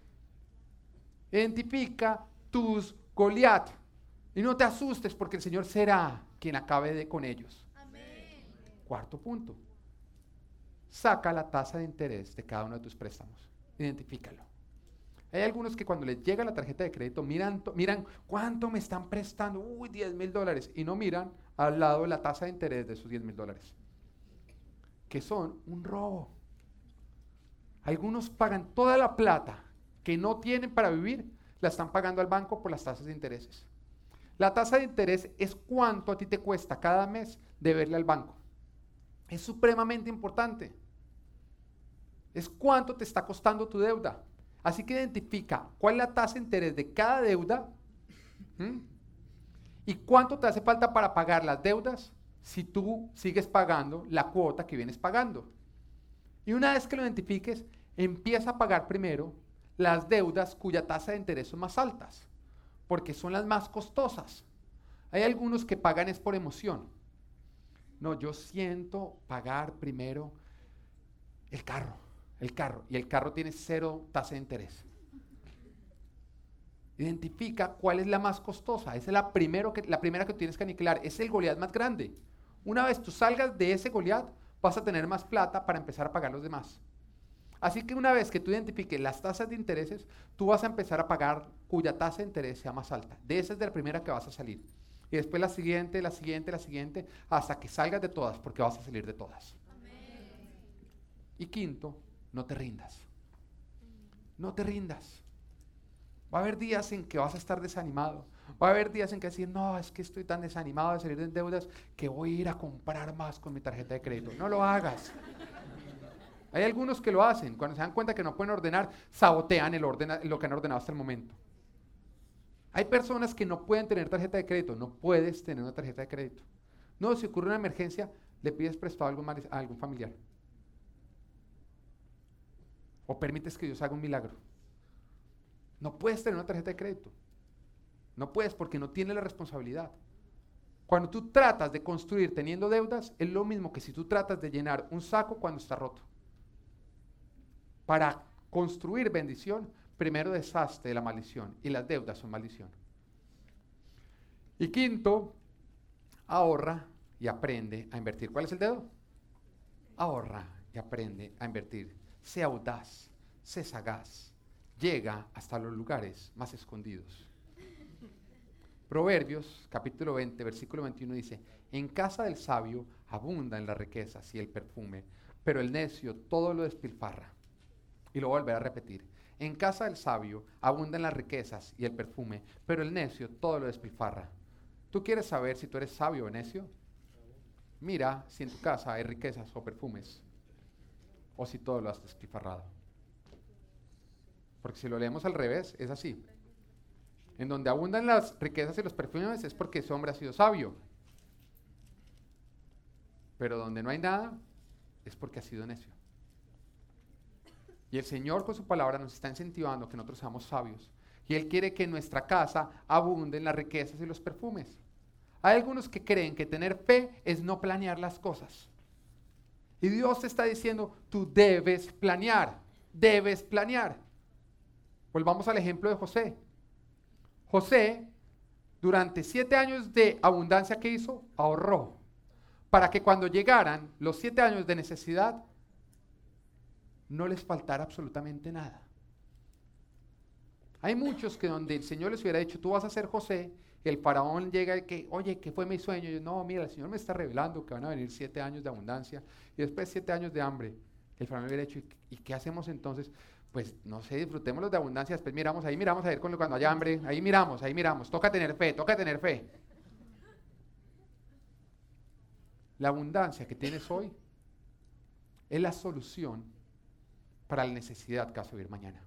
A: Identifica tus Goliat y no te asustes porque el Señor será quien acabe de, con ellos. Amén. Cuarto punto. Saca la tasa de interés de cada uno de tus préstamos. Identifícalo. Hay algunos que cuando les llega la tarjeta de crédito miran, miran cuánto me están prestando. Uy, diez mil dólares. Y no miran al lado la tasa de interés de esos diez mil dólares. Que son un robo. Algunos pagan toda la plata que no tienen para vivir, la están pagando al banco por las tasas de intereses. La tasa de interés es cuánto a ti te cuesta cada mes deberle al banco. Es supremamente importante. Es cuánto te está costando tu deuda. Así que identifica cuál es la tasa de interés de cada deuda. ¿Mm? Y cuánto te hace falta para pagar las deudas si tú sigues pagando la cuota que vienes pagando. Y una vez que lo identifiques, empieza a pagar primero las deudas cuya tasa de interés son más altas, porque son las más costosas. Hay algunos que pagan es por emoción. No, yo siento pagar primero el carro, el carro, y el carro tiene cero tasa de interés. Identifica cuál es la más costosa. Esa es la, primero que, la primera que tienes que aniquilar. Es el Goliat más grande. Una vez tú salgas de ese Goliat, vas a tener más plata para empezar a pagar los demás. Así que una vez que tú identifiques las tasas de intereses, tú vas a empezar a pagar cuya tasa de interés sea más alta. De esa es de la primera que vas a salir. Y después la siguiente, la siguiente, la siguiente, hasta que salgas de todas, porque vas a salir de todas. Amén. Y quinto, no te rindas. No te rindas. Va a haber días en que vas a estar desanimado. Va a haber días en que decir, no, es que estoy tan desanimado de salir de deudas que voy a ir a comprar más con mi tarjeta de crédito. No lo hagas. Hay algunos que lo hacen. Cuando se dan cuenta que no pueden ordenar, sabotean el orden, lo que han ordenado hasta el momento. Hay personas que no pueden tener tarjeta de crédito. No puedes tener una tarjeta de crédito. No, si ocurre una emergencia, le pides prestado a algún, a algún familiar. O permites que Dios haga un milagro. No puedes tener una tarjeta de crédito. No puedes porque no tienes la responsabilidad. Cuando tú tratas de construir teniendo deudas, es lo mismo que si tú tratas de llenar un saco cuando está roto. Para construir bendición, primero deshazte de la maldición, y las deudas son maldición. Y quinto, ahorra y aprende a invertir. ¿Cuál es el dedo? Ahorra y aprende a invertir. Sé audaz, sé sagaz, llega hasta los lugares más escondidos. Proverbios, capítulo veinte, versículo veintiuno dice, en casa del sabio abundan las riquezas y el perfume, pero el necio todo lo despilfarra. Y lo voy a volver a repetir. En casa del sabio abundan las riquezas y el perfume, pero el necio todo lo despilfarra. ¿Tú quieres saber si tú eres sabio o necio? Mira si en tu casa hay riquezas o perfumes, o si todo lo has despilfarrado. Porque si lo leemos al revés, es así. En donde abundan las riquezas y los perfumes es porque ese hombre ha sido sabio. Pero donde no hay nada, es porque ha sido necio. Y el Señor con su palabra nos está incentivando que nosotros seamos sabios. Y Él quiere que en nuestra casa abunden las riquezas y los perfumes. Hay algunos que creen que tener fe es no planear las cosas. Y Dios te está diciendo, tú debes planear, debes planear. Volvamos al ejemplo de José. José, durante siete años de abundancia que hizo, ahorró. Para que cuando llegaran los siete años de necesidad, no les faltara absolutamente nada. Hay muchos que donde el Señor les hubiera dicho, tú vas a ser José, el faraón llega y que, oye, ¿qué fue mi sueño? Y yo, no, mira, el Señor me está revelando que van a venir siete años de abundancia y después siete años de hambre. El faraón hubiera dicho, ¿y, ¿y qué hacemos entonces? Pues, no sé, disfrutemos los de abundancia, después miramos, ahí miramos a ver cuando, cuando haya hambre, ahí miramos, ahí miramos, toca tener fe, toca tener fe. La abundancia que tienes hoy es la solución para la necesidad que vas a vivir mañana.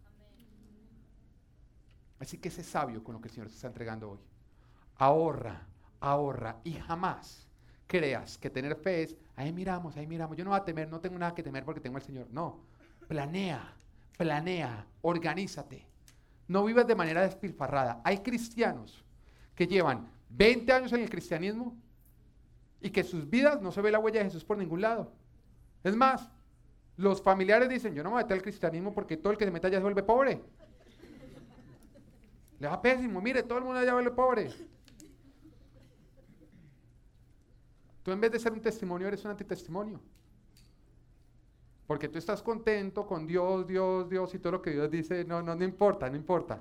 A: Así que sé sabio con lo que el Señor te está entregando hoy. Ahorra, ahorra y jamás creas que tener fe es, ahí miramos, ahí miramos, yo no voy a temer, no tengo nada que temer porque tengo al Señor. No, planea, planea, organízate. No vivas de manera despilfarrada. Hay cristianos que llevan veinte años en el cristianismo y que sus vidas no se ve la huella de Jesús por ningún lado. Es más, los familiares dicen, yo no me voy a meter al cristianismo porque todo el que se meta allá se vuelve pobre. Le va pésimo, mire, todo el mundo allá vuelve pobre. Tú en vez de ser un testimonio, eres un antitestimonio. Porque tú estás contento con Dios, Dios, Dios y todo lo que Dios dice, no, no, no importa, no importa.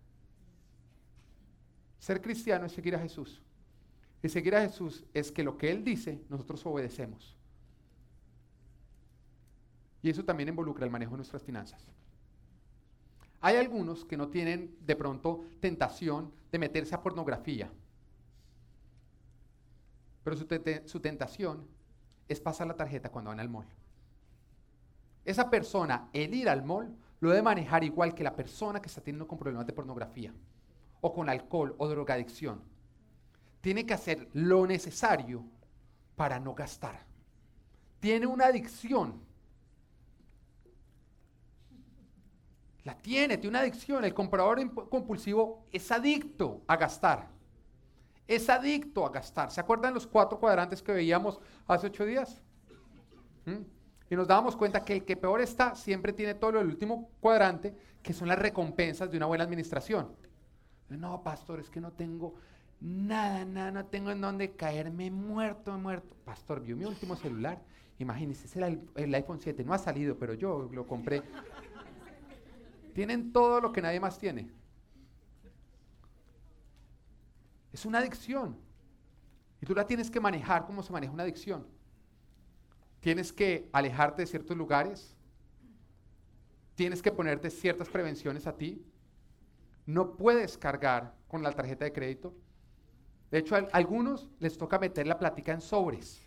A: Ser cristiano es seguir a Jesús. Y seguir a Jesús es que lo que Él dice, nosotros obedecemos. Y eso también involucra el manejo de nuestras finanzas. Hay algunos que no tienen de pronto tentación de meterse a pornografía. Pero su, te- su tentación es pasar la tarjeta cuando van al mall. Esa persona, el ir al mall, lo debe manejar igual que la persona que está teniendo con problemas de pornografía, o con alcohol o drogadicción. Tiene que hacer lo necesario para no gastar. Tiene una adicción. La tiene, tiene una adicción. El comprador imp- compulsivo es adicto a gastar. Es adicto a gastar. ¿Se acuerdan los cuatro cuadrantes que veíamos hace ocho días? ¿Mm? Y nos dábamos cuenta que el que peor está siempre tiene todo lo del último cuadrante, que son las recompensas de una buena administración. No, pastor, es que no tengo nada, nada, no tengo en dónde caerme, muerto, muerto. Pastor, vio mi último celular. Imagínense, es el, el iPhone siete, no ha salido, pero yo lo compré. Tienen todo lo que nadie más tiene. Es una adicción. Y tú la tienes que manejar como se maneja una adicción. Tienes que alejarte de ciertos lugares. Tienes que ponerte ciertas prevenciones a ti. No puedes cargar con la tarjeta de crédito. De hecho, a algunos les toca meter la plática en sobres.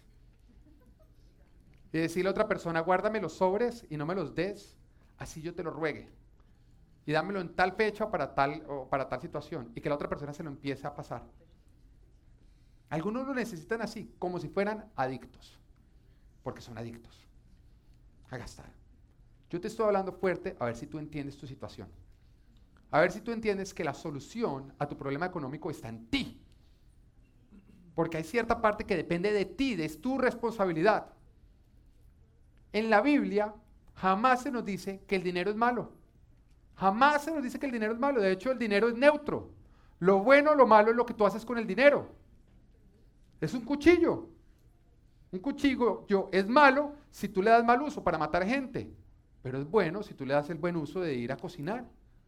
A: Y decirle a otra persona, guárdame los sobres y no me los des, así yo te lo ruegue. Y dámelo en tal fecha para tal, o para tal situación. Y que la otra persona se lo empiece a pasar. Algunos lo necesitan así, como si fueran adictos. Porque son adictos a gastar. Yo te estoy hablando fuerte a ver si tú entiendes tu situación. A ver si tú entiendes que la solución a tu problema económico está en ti. Porque hay cierta parte que depende de ti, de es tu responsabilidad. En la Biblia jamás se nos dice que el dinero es malo. Jamás se nos dice que el dinero es malo. De hecho, el dinero es neutro. Lo bueno o lo malo es lo que tú haces con el dinero. Es un cuchillo. Un cuchillo yo, es malo si tú le das mal uso para matar gente. Pero es bueno si tú le das el buen uso de ir a cocinar.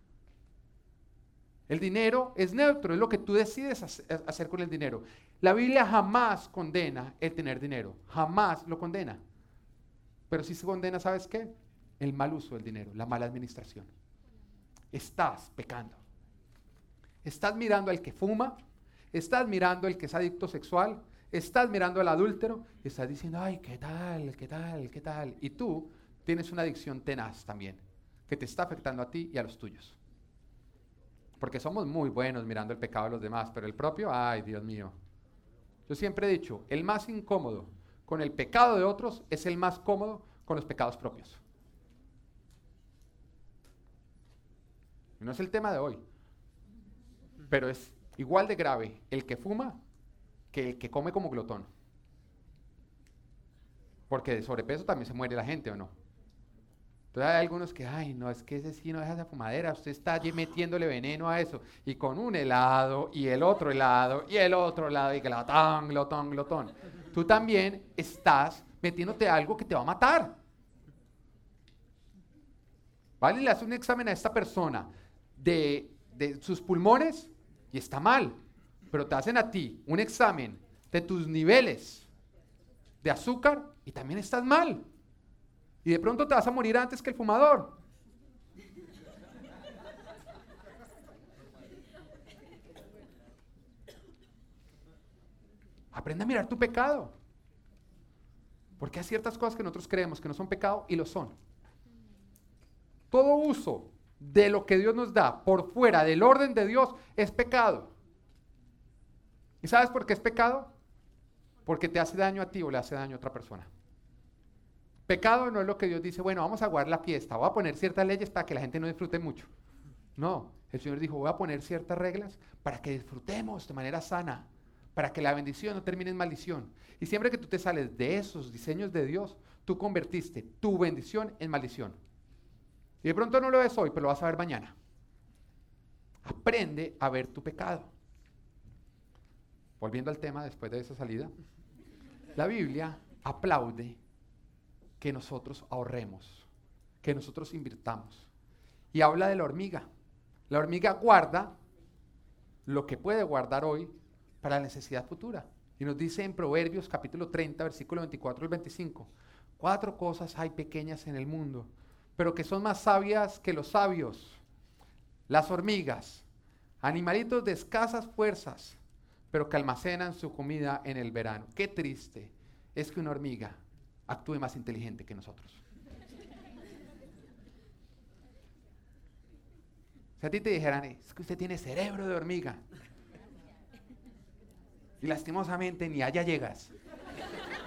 A: El dinero es neutro, es lo que tú decides hacer con el dinero. La Biblia jamás condena el tener dinero. Jamás lo condena. Pero sí se condena, ¿sabes qué? El mal uso del dinero, la mala administración. Estás pecando. Estás mirando al que fuma, estás mirando al que es adicto sexual, estás mirando al adúltero y estás diciendo, ay, ¿qué tal? ¿Qué tal? ¿Qué tal? Y tú tienes una adicción tenaz también, que te está afectando a ti y a los tuyos. Porque somos muy buenos mirando el pecado de los demás, pero el propio, ay, Dios mío. Yo siempre he dicho, el más incómodo con el pecado de otros es el más cómodo con los pecados propios. Y no es el tema de hoy, pero es igual de grave el que fuma que el que come como glotón. Porque de sobrepeso también se muere la gente, ¿o no? Entonces hay algunos que, ay, no, es que ese sí no deja esa fumadera, usted está allí metiéndole veneno a eso, y con un helado, y el otro helado, y el otro helado, y glotón, glotón, glotón. Tú también estás metiéndote algo que te va a matar. ¿Vale? Le haces un examen a esta persona de, de sus pulmones, y está mal, pero te hacen a ti un examen de tus niveles de azúcar, y también estás mal. Y de pronto te vas a morir antes que el fumador. Aprende a mirar tu pecado. Porque hay ciertas cosas que nosotros creemos que no son pecado y lo son. Todo uso de lo que Dios nos da por fuera del orden de Dios es pecado. ¿Y sabes por qué es pecado? Porque te hace daño a ti o le hace daño a otra persona. Pecado no es lo que Dios dice, bueno, vamos a guardar la fiesta, voy a poner ciertas leyes para que la gente no disfrute mucho. No, el Señor dijo, voy a poner ciertas reglas para que disfrutemos de manera sana, para que la bendición no termine en maldición. Y siempre que tú te sales de esos diseños de Dios, tú convertiste tu bendición en maldición. Y de pronto no lo ves hoy, pero lo vas a ver mañana. Aprende a ver tu pecado. Volviendo al tema después de esa salida, la Biblia aplaude que nosotros ahorremos, que nosotros invirtamos. Y habla de la hormiga. La hormiga guarda lo que puede guardar hoy para la necesidad futura. Y nos dice en Proverbios capítulo treinta, versículo veinticuatro al veinticinco, cuatro cosas hay pequeñas en el mundo, pero que son más sabias que los sabios. Las hormigas, animalitos de escasas fuerzas, pero que almacenan su comida en el verano. Qué triste es que una hormiga actúe más inteligente que nosotros. Si a ti te dijeran, es que usted tiene cerebro de hormiga, y lastimosamente ni allá llegas.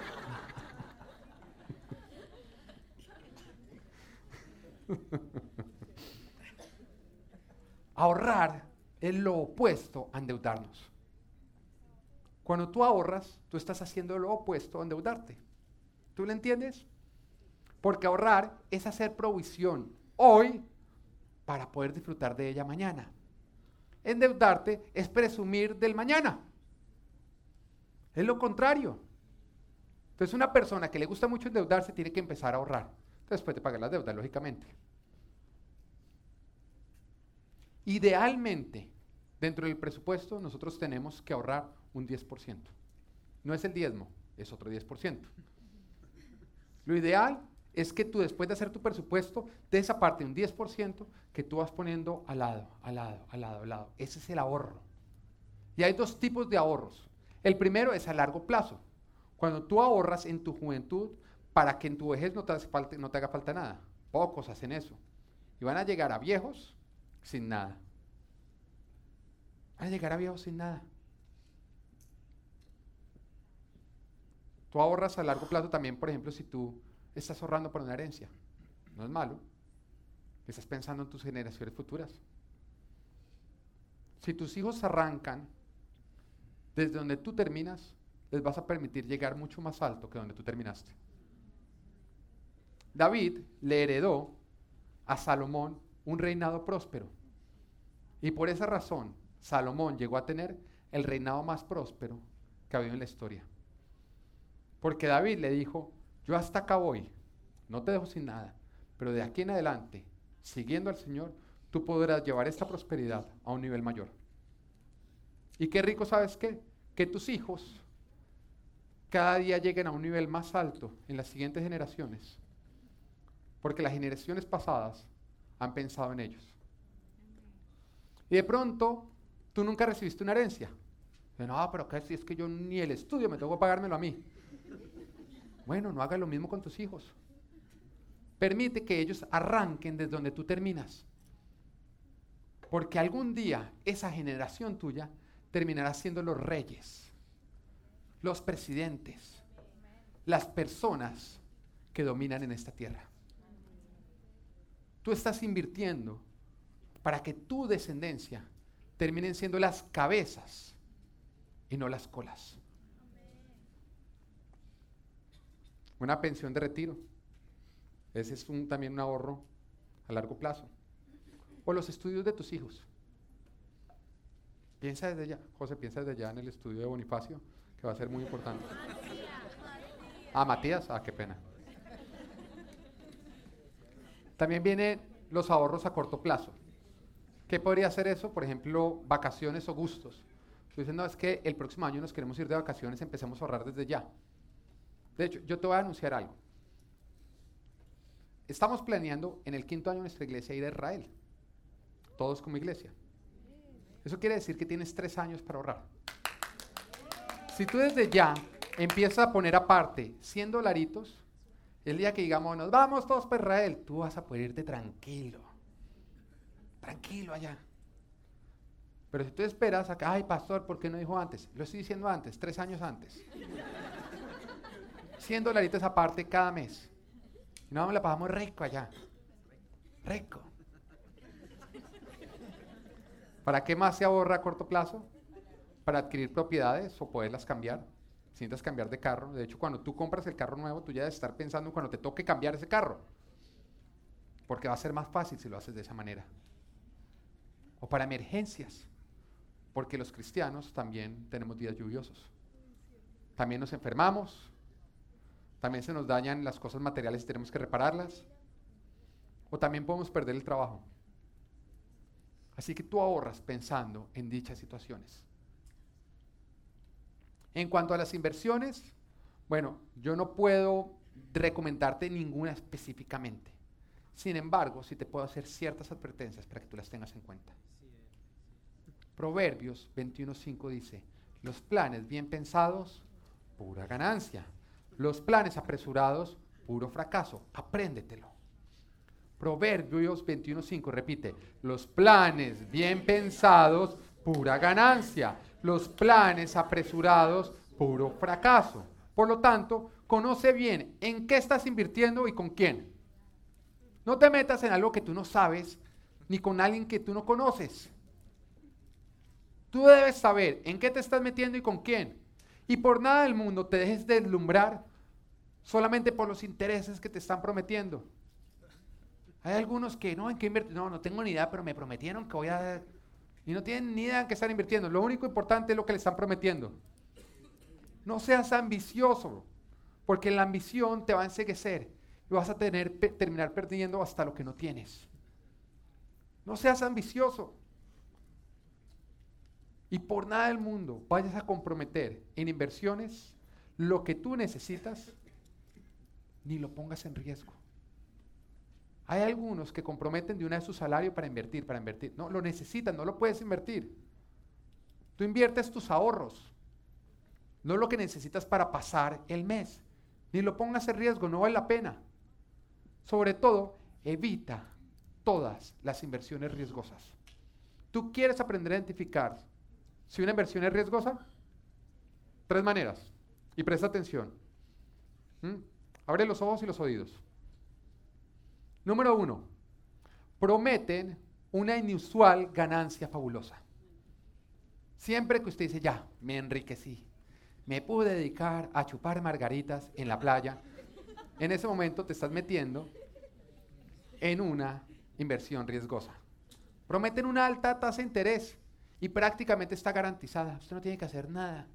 A: Ahorrar es lo opuesto a endeudarnos. Cuando tú ahorras, tú estás haciendo lo opuesto a endeudarte. ¿Tú lo entiendes? Porque ahorrar es hacer provisión hoy para poder disfrutar de ella mañana. Endeudarte es presumir del mañana. Es lo contrario. Entonces una persona que le gusta mucho endeudarse tiene que empezar a ahorrar. Después de pagar las deudas, lógicamente. Idealmente, dentro del presupuesto, nosotros tenemos que ahorrar un diez por ciento. No es el diezmo, es otro diez por ciento. Lo ideal es que tú, después de hacer tu presupuesto, de esa parte, un diez por ciento, que tú vas poniendo al lado, al lado, al lado, al lado. Ese es el ahorro. Y hay dos tipos de ahorros. El primero es a largo plazo. Cuando tú ahorras en tu juventud para que en tu vejez no te, hace falta, no te haga falta nada. Pocos hacen eso. Y van a llegar a viejos sin nada. Van a llegar a viejos sin nada. Tú ahorras a largo plazo también, por ejemplo, si tú estás ahorrando para una herencia. No es malo. Estás pensando en tus generaciones futuras. Si tus hijos arrancan desde donde tú terminas, les vas a permitir llegar mucho más alto que donde tú terminaste. David le heredó a Salomón un reinado próspero. Y por esa razón, Salomón llegó a tener el reinado más próspero que ha habido en la historia. Porque David le dijo, yo hasta acá voy, no te dejo sin nada, pero de aquí en adelante, siguiendo al Señor, tú podrás llevar esta prosperidad a un nivel mayor. Y qué rico, ¿sabes qué? Que tus hijos cada día lleguen a un nivel más alto en las siguientes generaciones. Porque las generaciones pasadas han pensado en ellos. Y de pronto, tú nunca recibiste una herencia. No, pero ¿qué? Si es que yo ni el estudio me tengo que pagármelo a mí. Bueno, no hagas lo mismo con tus hijos. Permite que ellos arranquen desde donde tú terminas. Porque algún día esa generación tuya terminará siendo los reyes, los presidentes, las personas que dominan en esta tierra. Tú estás invirtiendo para que tu descendencia terminen siendo las cabezas y no las colas. Una pensión de retiro. Ese es un, también un ahorro a largo plazo. O los estudios de tus hijos. Piensa desde ya, José, piensa desde ya en el estudio de Bonifacio, que va a ser muy importante. Ah, Matías, ah, qué pena. También vienen los ahorros a corto plazo. ¿Qué podría ser eso? Por ejemplo, vacaciones o gustos. Tú dices, no, es que el próximo año nos queremos ir de vacaciones, empecemos a ahorrar desde ya. De hecho, yo te voy a anunciar algo. Estamos planeando en el quinto año de nuestra iglesia ir a Israel. Todos como iglesia. Eso quiere decir que tienes tres años para ahorrar. Si tú desde ya empiezas a poner aparte cien dolaritos, el día que digamos, nos vamos todos para Israel, tú vas a poder irte tranquilo. Tranquilo allá. Pero si tú esperas acá, ay pastor, ¿por qué no dijo antes? Lo estoy diciendo antes, tres años antes. cien dolaritos aparte cada mes. Y no, la pasamos rico allá. Rico. ¿Para qué más se ahorra a corto plazo? Para adquirir propiedades o poderlas cambiar. Si necesitas cambiar de carro. De hecho, cuando tú compras el carro nuevo, tú ya debes estar pensando cuando te toque cambiar ese carro. Porque va a ser más fácil si lo haces de esa manera. O para emergencias. Porque los cristianos también tenemos días lluviosos. También nos enfermamos. También se nos dañan las cosas materiales y tenemos que repararlas. O también podemos perder el trabajo. Así que tú ahorras pensando en dichas situaciones. En cuanto a las inversiones, bueno, yo no puedo recomendarte ninguna específicamente. Sin embargo, sí te puedo hacer ciertas advertencias para que tú las tengas en cuenta. Proverbios veintiuno cinco dice, los planes bien pensados, pura ganancia. Los planes apresurados, puro fracaso. Apréndetelo. Proverbios veintiuno cinco, repite, los planes bien pensados, pura ganancia. Los planes apresurados, puro fracaso. Por lo tanto, conoce bien en qué estás invirtiendo y con quién. No te metas en algo que tú no sabes, ni con alguien que tú no conoces. Tú debes saber en qué te estás metiendo y con quién. Y por nada del mundo te dejes deslumbrar solamente por los intereses que te están prometiendo. Hay algunos que no, ¿en qué invertir? No, no tengo ni idea, pero me prometieron que voy a... Y no tienen ni idea en qué están invirtiendo. Lo único importante es lo que le están prometiendo. No seas ambicioso, porque la ambición te va a enceguecer y vas a tener, pe- terminar perdiendo hasta lo que no tienes. No seas ambicioso. Y por nada del mundo vayas a comprometer en inversiones lo que tú necesitas, ni lo pongas en riesgo. Hay algunos que comprometen de una vez su salario para invertir, para invertir. No, lo necesitan, no lo puedes invertir. Tú inviertes tus ahorros, no lo que necesitas para pasar el mes. Ni lo pongas en riesgo, no vale la pena. Sobre todo, evita todas las inversiones riesgosas. ¿Tú quieres aprender a identificar si una inversión es riesgosa? Tres maneras. Y presta atención. ¿Mm? Abre los ojos y los oídos. Número uno, prometen una inusual ganancia fabulosa. Siempre que usted dice, ya, me enriquecí, me pude dedicar a chupar margaritas en la playa, en ese momento te estás metiendo en una inversión riesgosa. Prometen una alta tasa de interés y prácticamente está garantizada. Usted no tiene que hacer nada.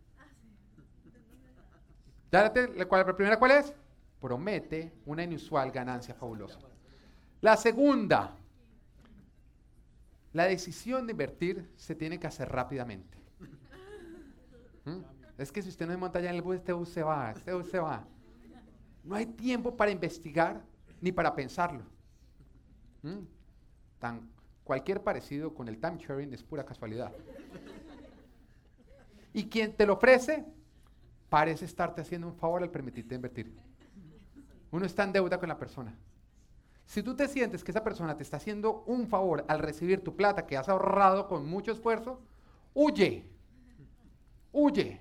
A: ¿Ya te, la, cual, la primera cuál es? Promete una inusual ganancia fabulosa. La segunda, la decisión de invertir se tiene que hacer rápidamente. ¿Mm? Es que si usted no se monta ya en el bus, este bus se va, este bus se va. No hay tiempo para investigar ni para pensarlo. ¿Mm? Tan, cualquier parecido con el time sharing es pura casualidad. Y quien te lo ofrece parece estarte haciendo un favor al permitirte invertir. Uno está en deuda con la persona. Si tú te sientes que esa persona te está haciendo un favor al recibir tu plata que has ahorrado con mucho esfuerzo, huye, huye.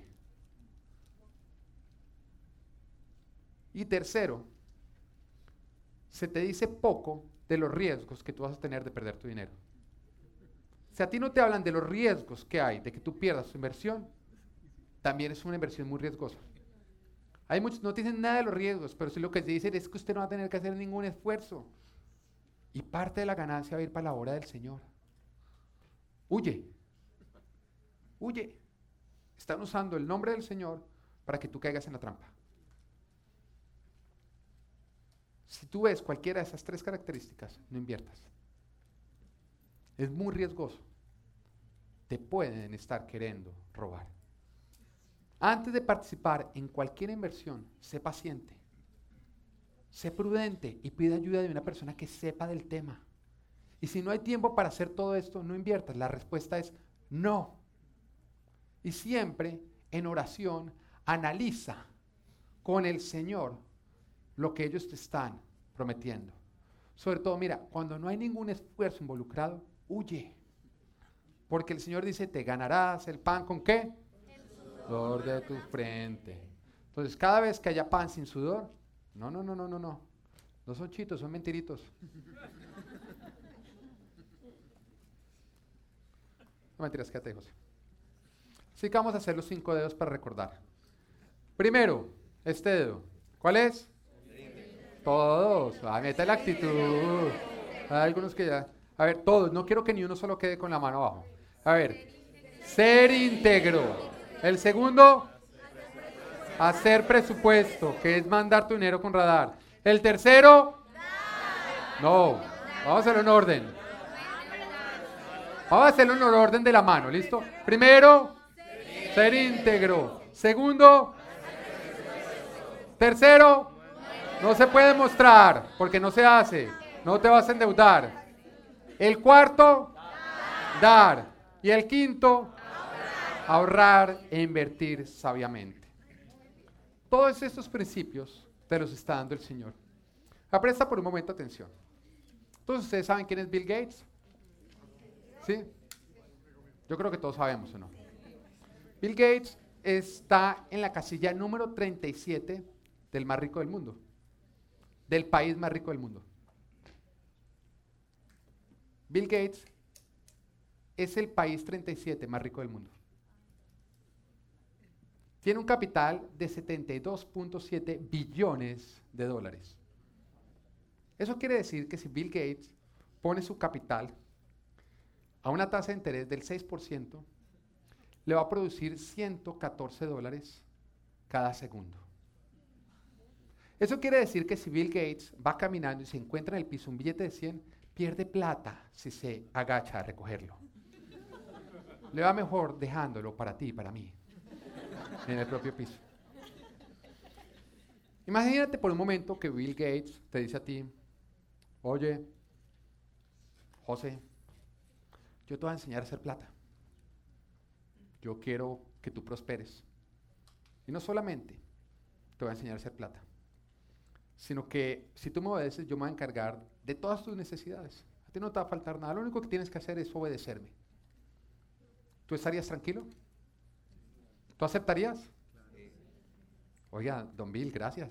A: Y tercero, se te dice poco de los riesgos que tú vas a tener de perder tu dinero. Si a ti no te hablan de los riesgos que hay de que tú pierdas tu inversión, también es una inversión muy riesgosa. Hay muchos, no te dicen nada de los riesgos, pero sí lo que te dicen es que usted no va a tener que hacer ningún esfuerzo. Y parte de la ganancia va a ir para la obra del Señor. Huye. Huye. Están usando el nombre del Señor para que tú caigas en la trampa. Si tú ves cualquiera de esas tres características, no inviertas. Es muy riesgoso. Te pueden estar queriendo robar. Antes de participar en cualquier inversión, sé paciente. Sé prudente y pide ayuda de una persona que sepa del tema. Y si no hay tiempo para hacer todo esto, no inviertas. La respuesta es no. Y siempre en oración analiza con el Señor lo que ellos te están prometiendo. Sobre todo, mira, cuando no hay ningún esfuerzo involucrado, huye. Porque el Señor dice, te ganarás el pan ¿con qué? Sudor de tu frente. Entonces, cada vez que haya pan sin sudor, no, no, no, no, no, no. No son chitos, son mentiritos. No mentiras, quédate, José. Así que vamos a hacer los cinco dedos para recordar. Primero, este dedo. ¿Cuál es? Todos. Ah, meta la actitud. Hay algunos que ya. A ver, todos. No quiero que ni uno solo quede con la mano abajo. A ver. Ser íntegro. El segundo, hacer presupuesto, que es mandar tu dinero con radar. El tercero, no, vamos a hacerlo en orden. Vamos a hacerlo en orden de la mano, ¿listo? Primero, ser íntegro. Segundo, tercero, no se puede mostrar porque no se hace, no te vas a endeudar. El cuarto, dar. Y el quinto, ahorrar e invertir sabiamente. Todos estos principios te los está dando el Señor. Presta por un momento atención. Todos ustedes saben quién es Bill Gates. ¿Sí? Yo creo que todos sabemos, ¿o no? Bill Gates está en la casilla número treinta y siete del más rico del mundo. Del país más rico del mundo. Bill Gates es el país treinta y siete más rico del mundo. Tiene un capital de setenta y dos punto siete billones de dólares. Eso quiere decir que si Bill Gates pone su capital a una tasa de interés del seis por ciento, le va a producir ciento catorce dólares cada segundo. Eso quiere decir que si Bill Gates va caminando y se encuentra en el piso un billete de cien, pierde plata si se agacha a recogerlo. Le va mejor dejándolo para ti y para mí, en el propio piso. Imagínate por un momento que Bill Gates te dice a ti, oye, José, yo te voy a enseñar a hacer plata. Yo quiero que tú prosperes. Y no solamente te voy a enseñar a hacer plata, sino que si tú me obedeces, yo me voy a encargar de todas tus necesidades. A ti no te va a faltar nada. Lo único que tienes que hacer es obedecerme. ¿Tú estarías tranquilo? ¿Tú aceptarías? Oiga, don Bill, gracias.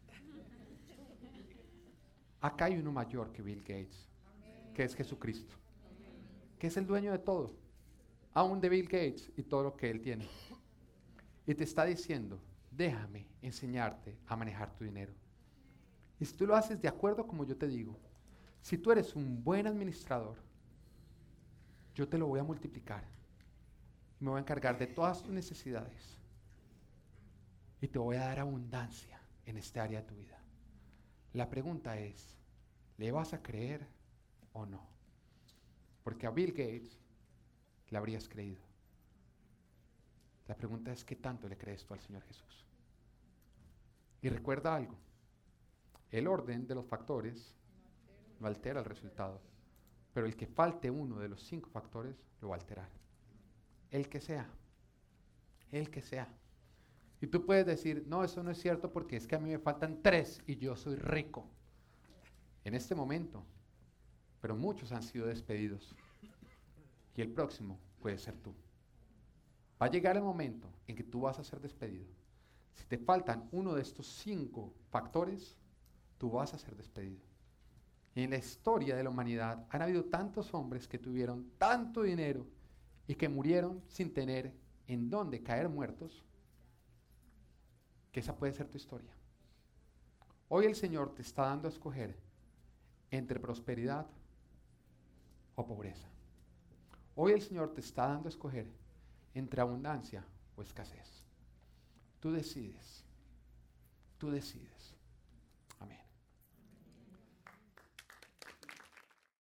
A: Acá hay uno mayor que Bill Gates, que es Jesucristo, que es el dueño de todo, aún de Bill Gates y todo lo que él tiene. Y te está diciendo, déjame enseñarte a manejar tu dinero. Y si tú lo haces de acuerdo como yo te digo, si tú eres un buen administrador, yo te lo voy a multiplicar. Me voy a encargar de todas tus necesidades. Y te voy a dar abundancia en este área de tu vida. La pregunta es, ¿le vas a creer o no? Porque a Bill Gates le habrías creído. La pregunta es, ¿qué tanto le crees tú al Señor Jesús? Y recuerda algo. El orden de los factores no altera el resultado, pero el que falte uno de los cinco factores lo va a alterar. El que sea, el que sea. Y tú puedes decir, no, eso no es cierto porque es que a mí me faltan tres y yo soy rico. En este momento, pero muchos han sido despedidos. Y el próximo puede ser tú. Va a llegar el momento en que tú vas a ser despedido. Si te faltan uno de estos cinco factores, tú vas a ser despedido. Y en la historia de la humanidad han habido tantos hombres que tuvieron tanto dinero y que murieron sin tener en dónde caer muertos, que esa puede ser tu historia. Hoy el Señor te está dando a escoger entre prosperidad o pobreza. Hoy el Señor te está dando a escoger entre abundancia o escasez. Tú decides. Tú decides.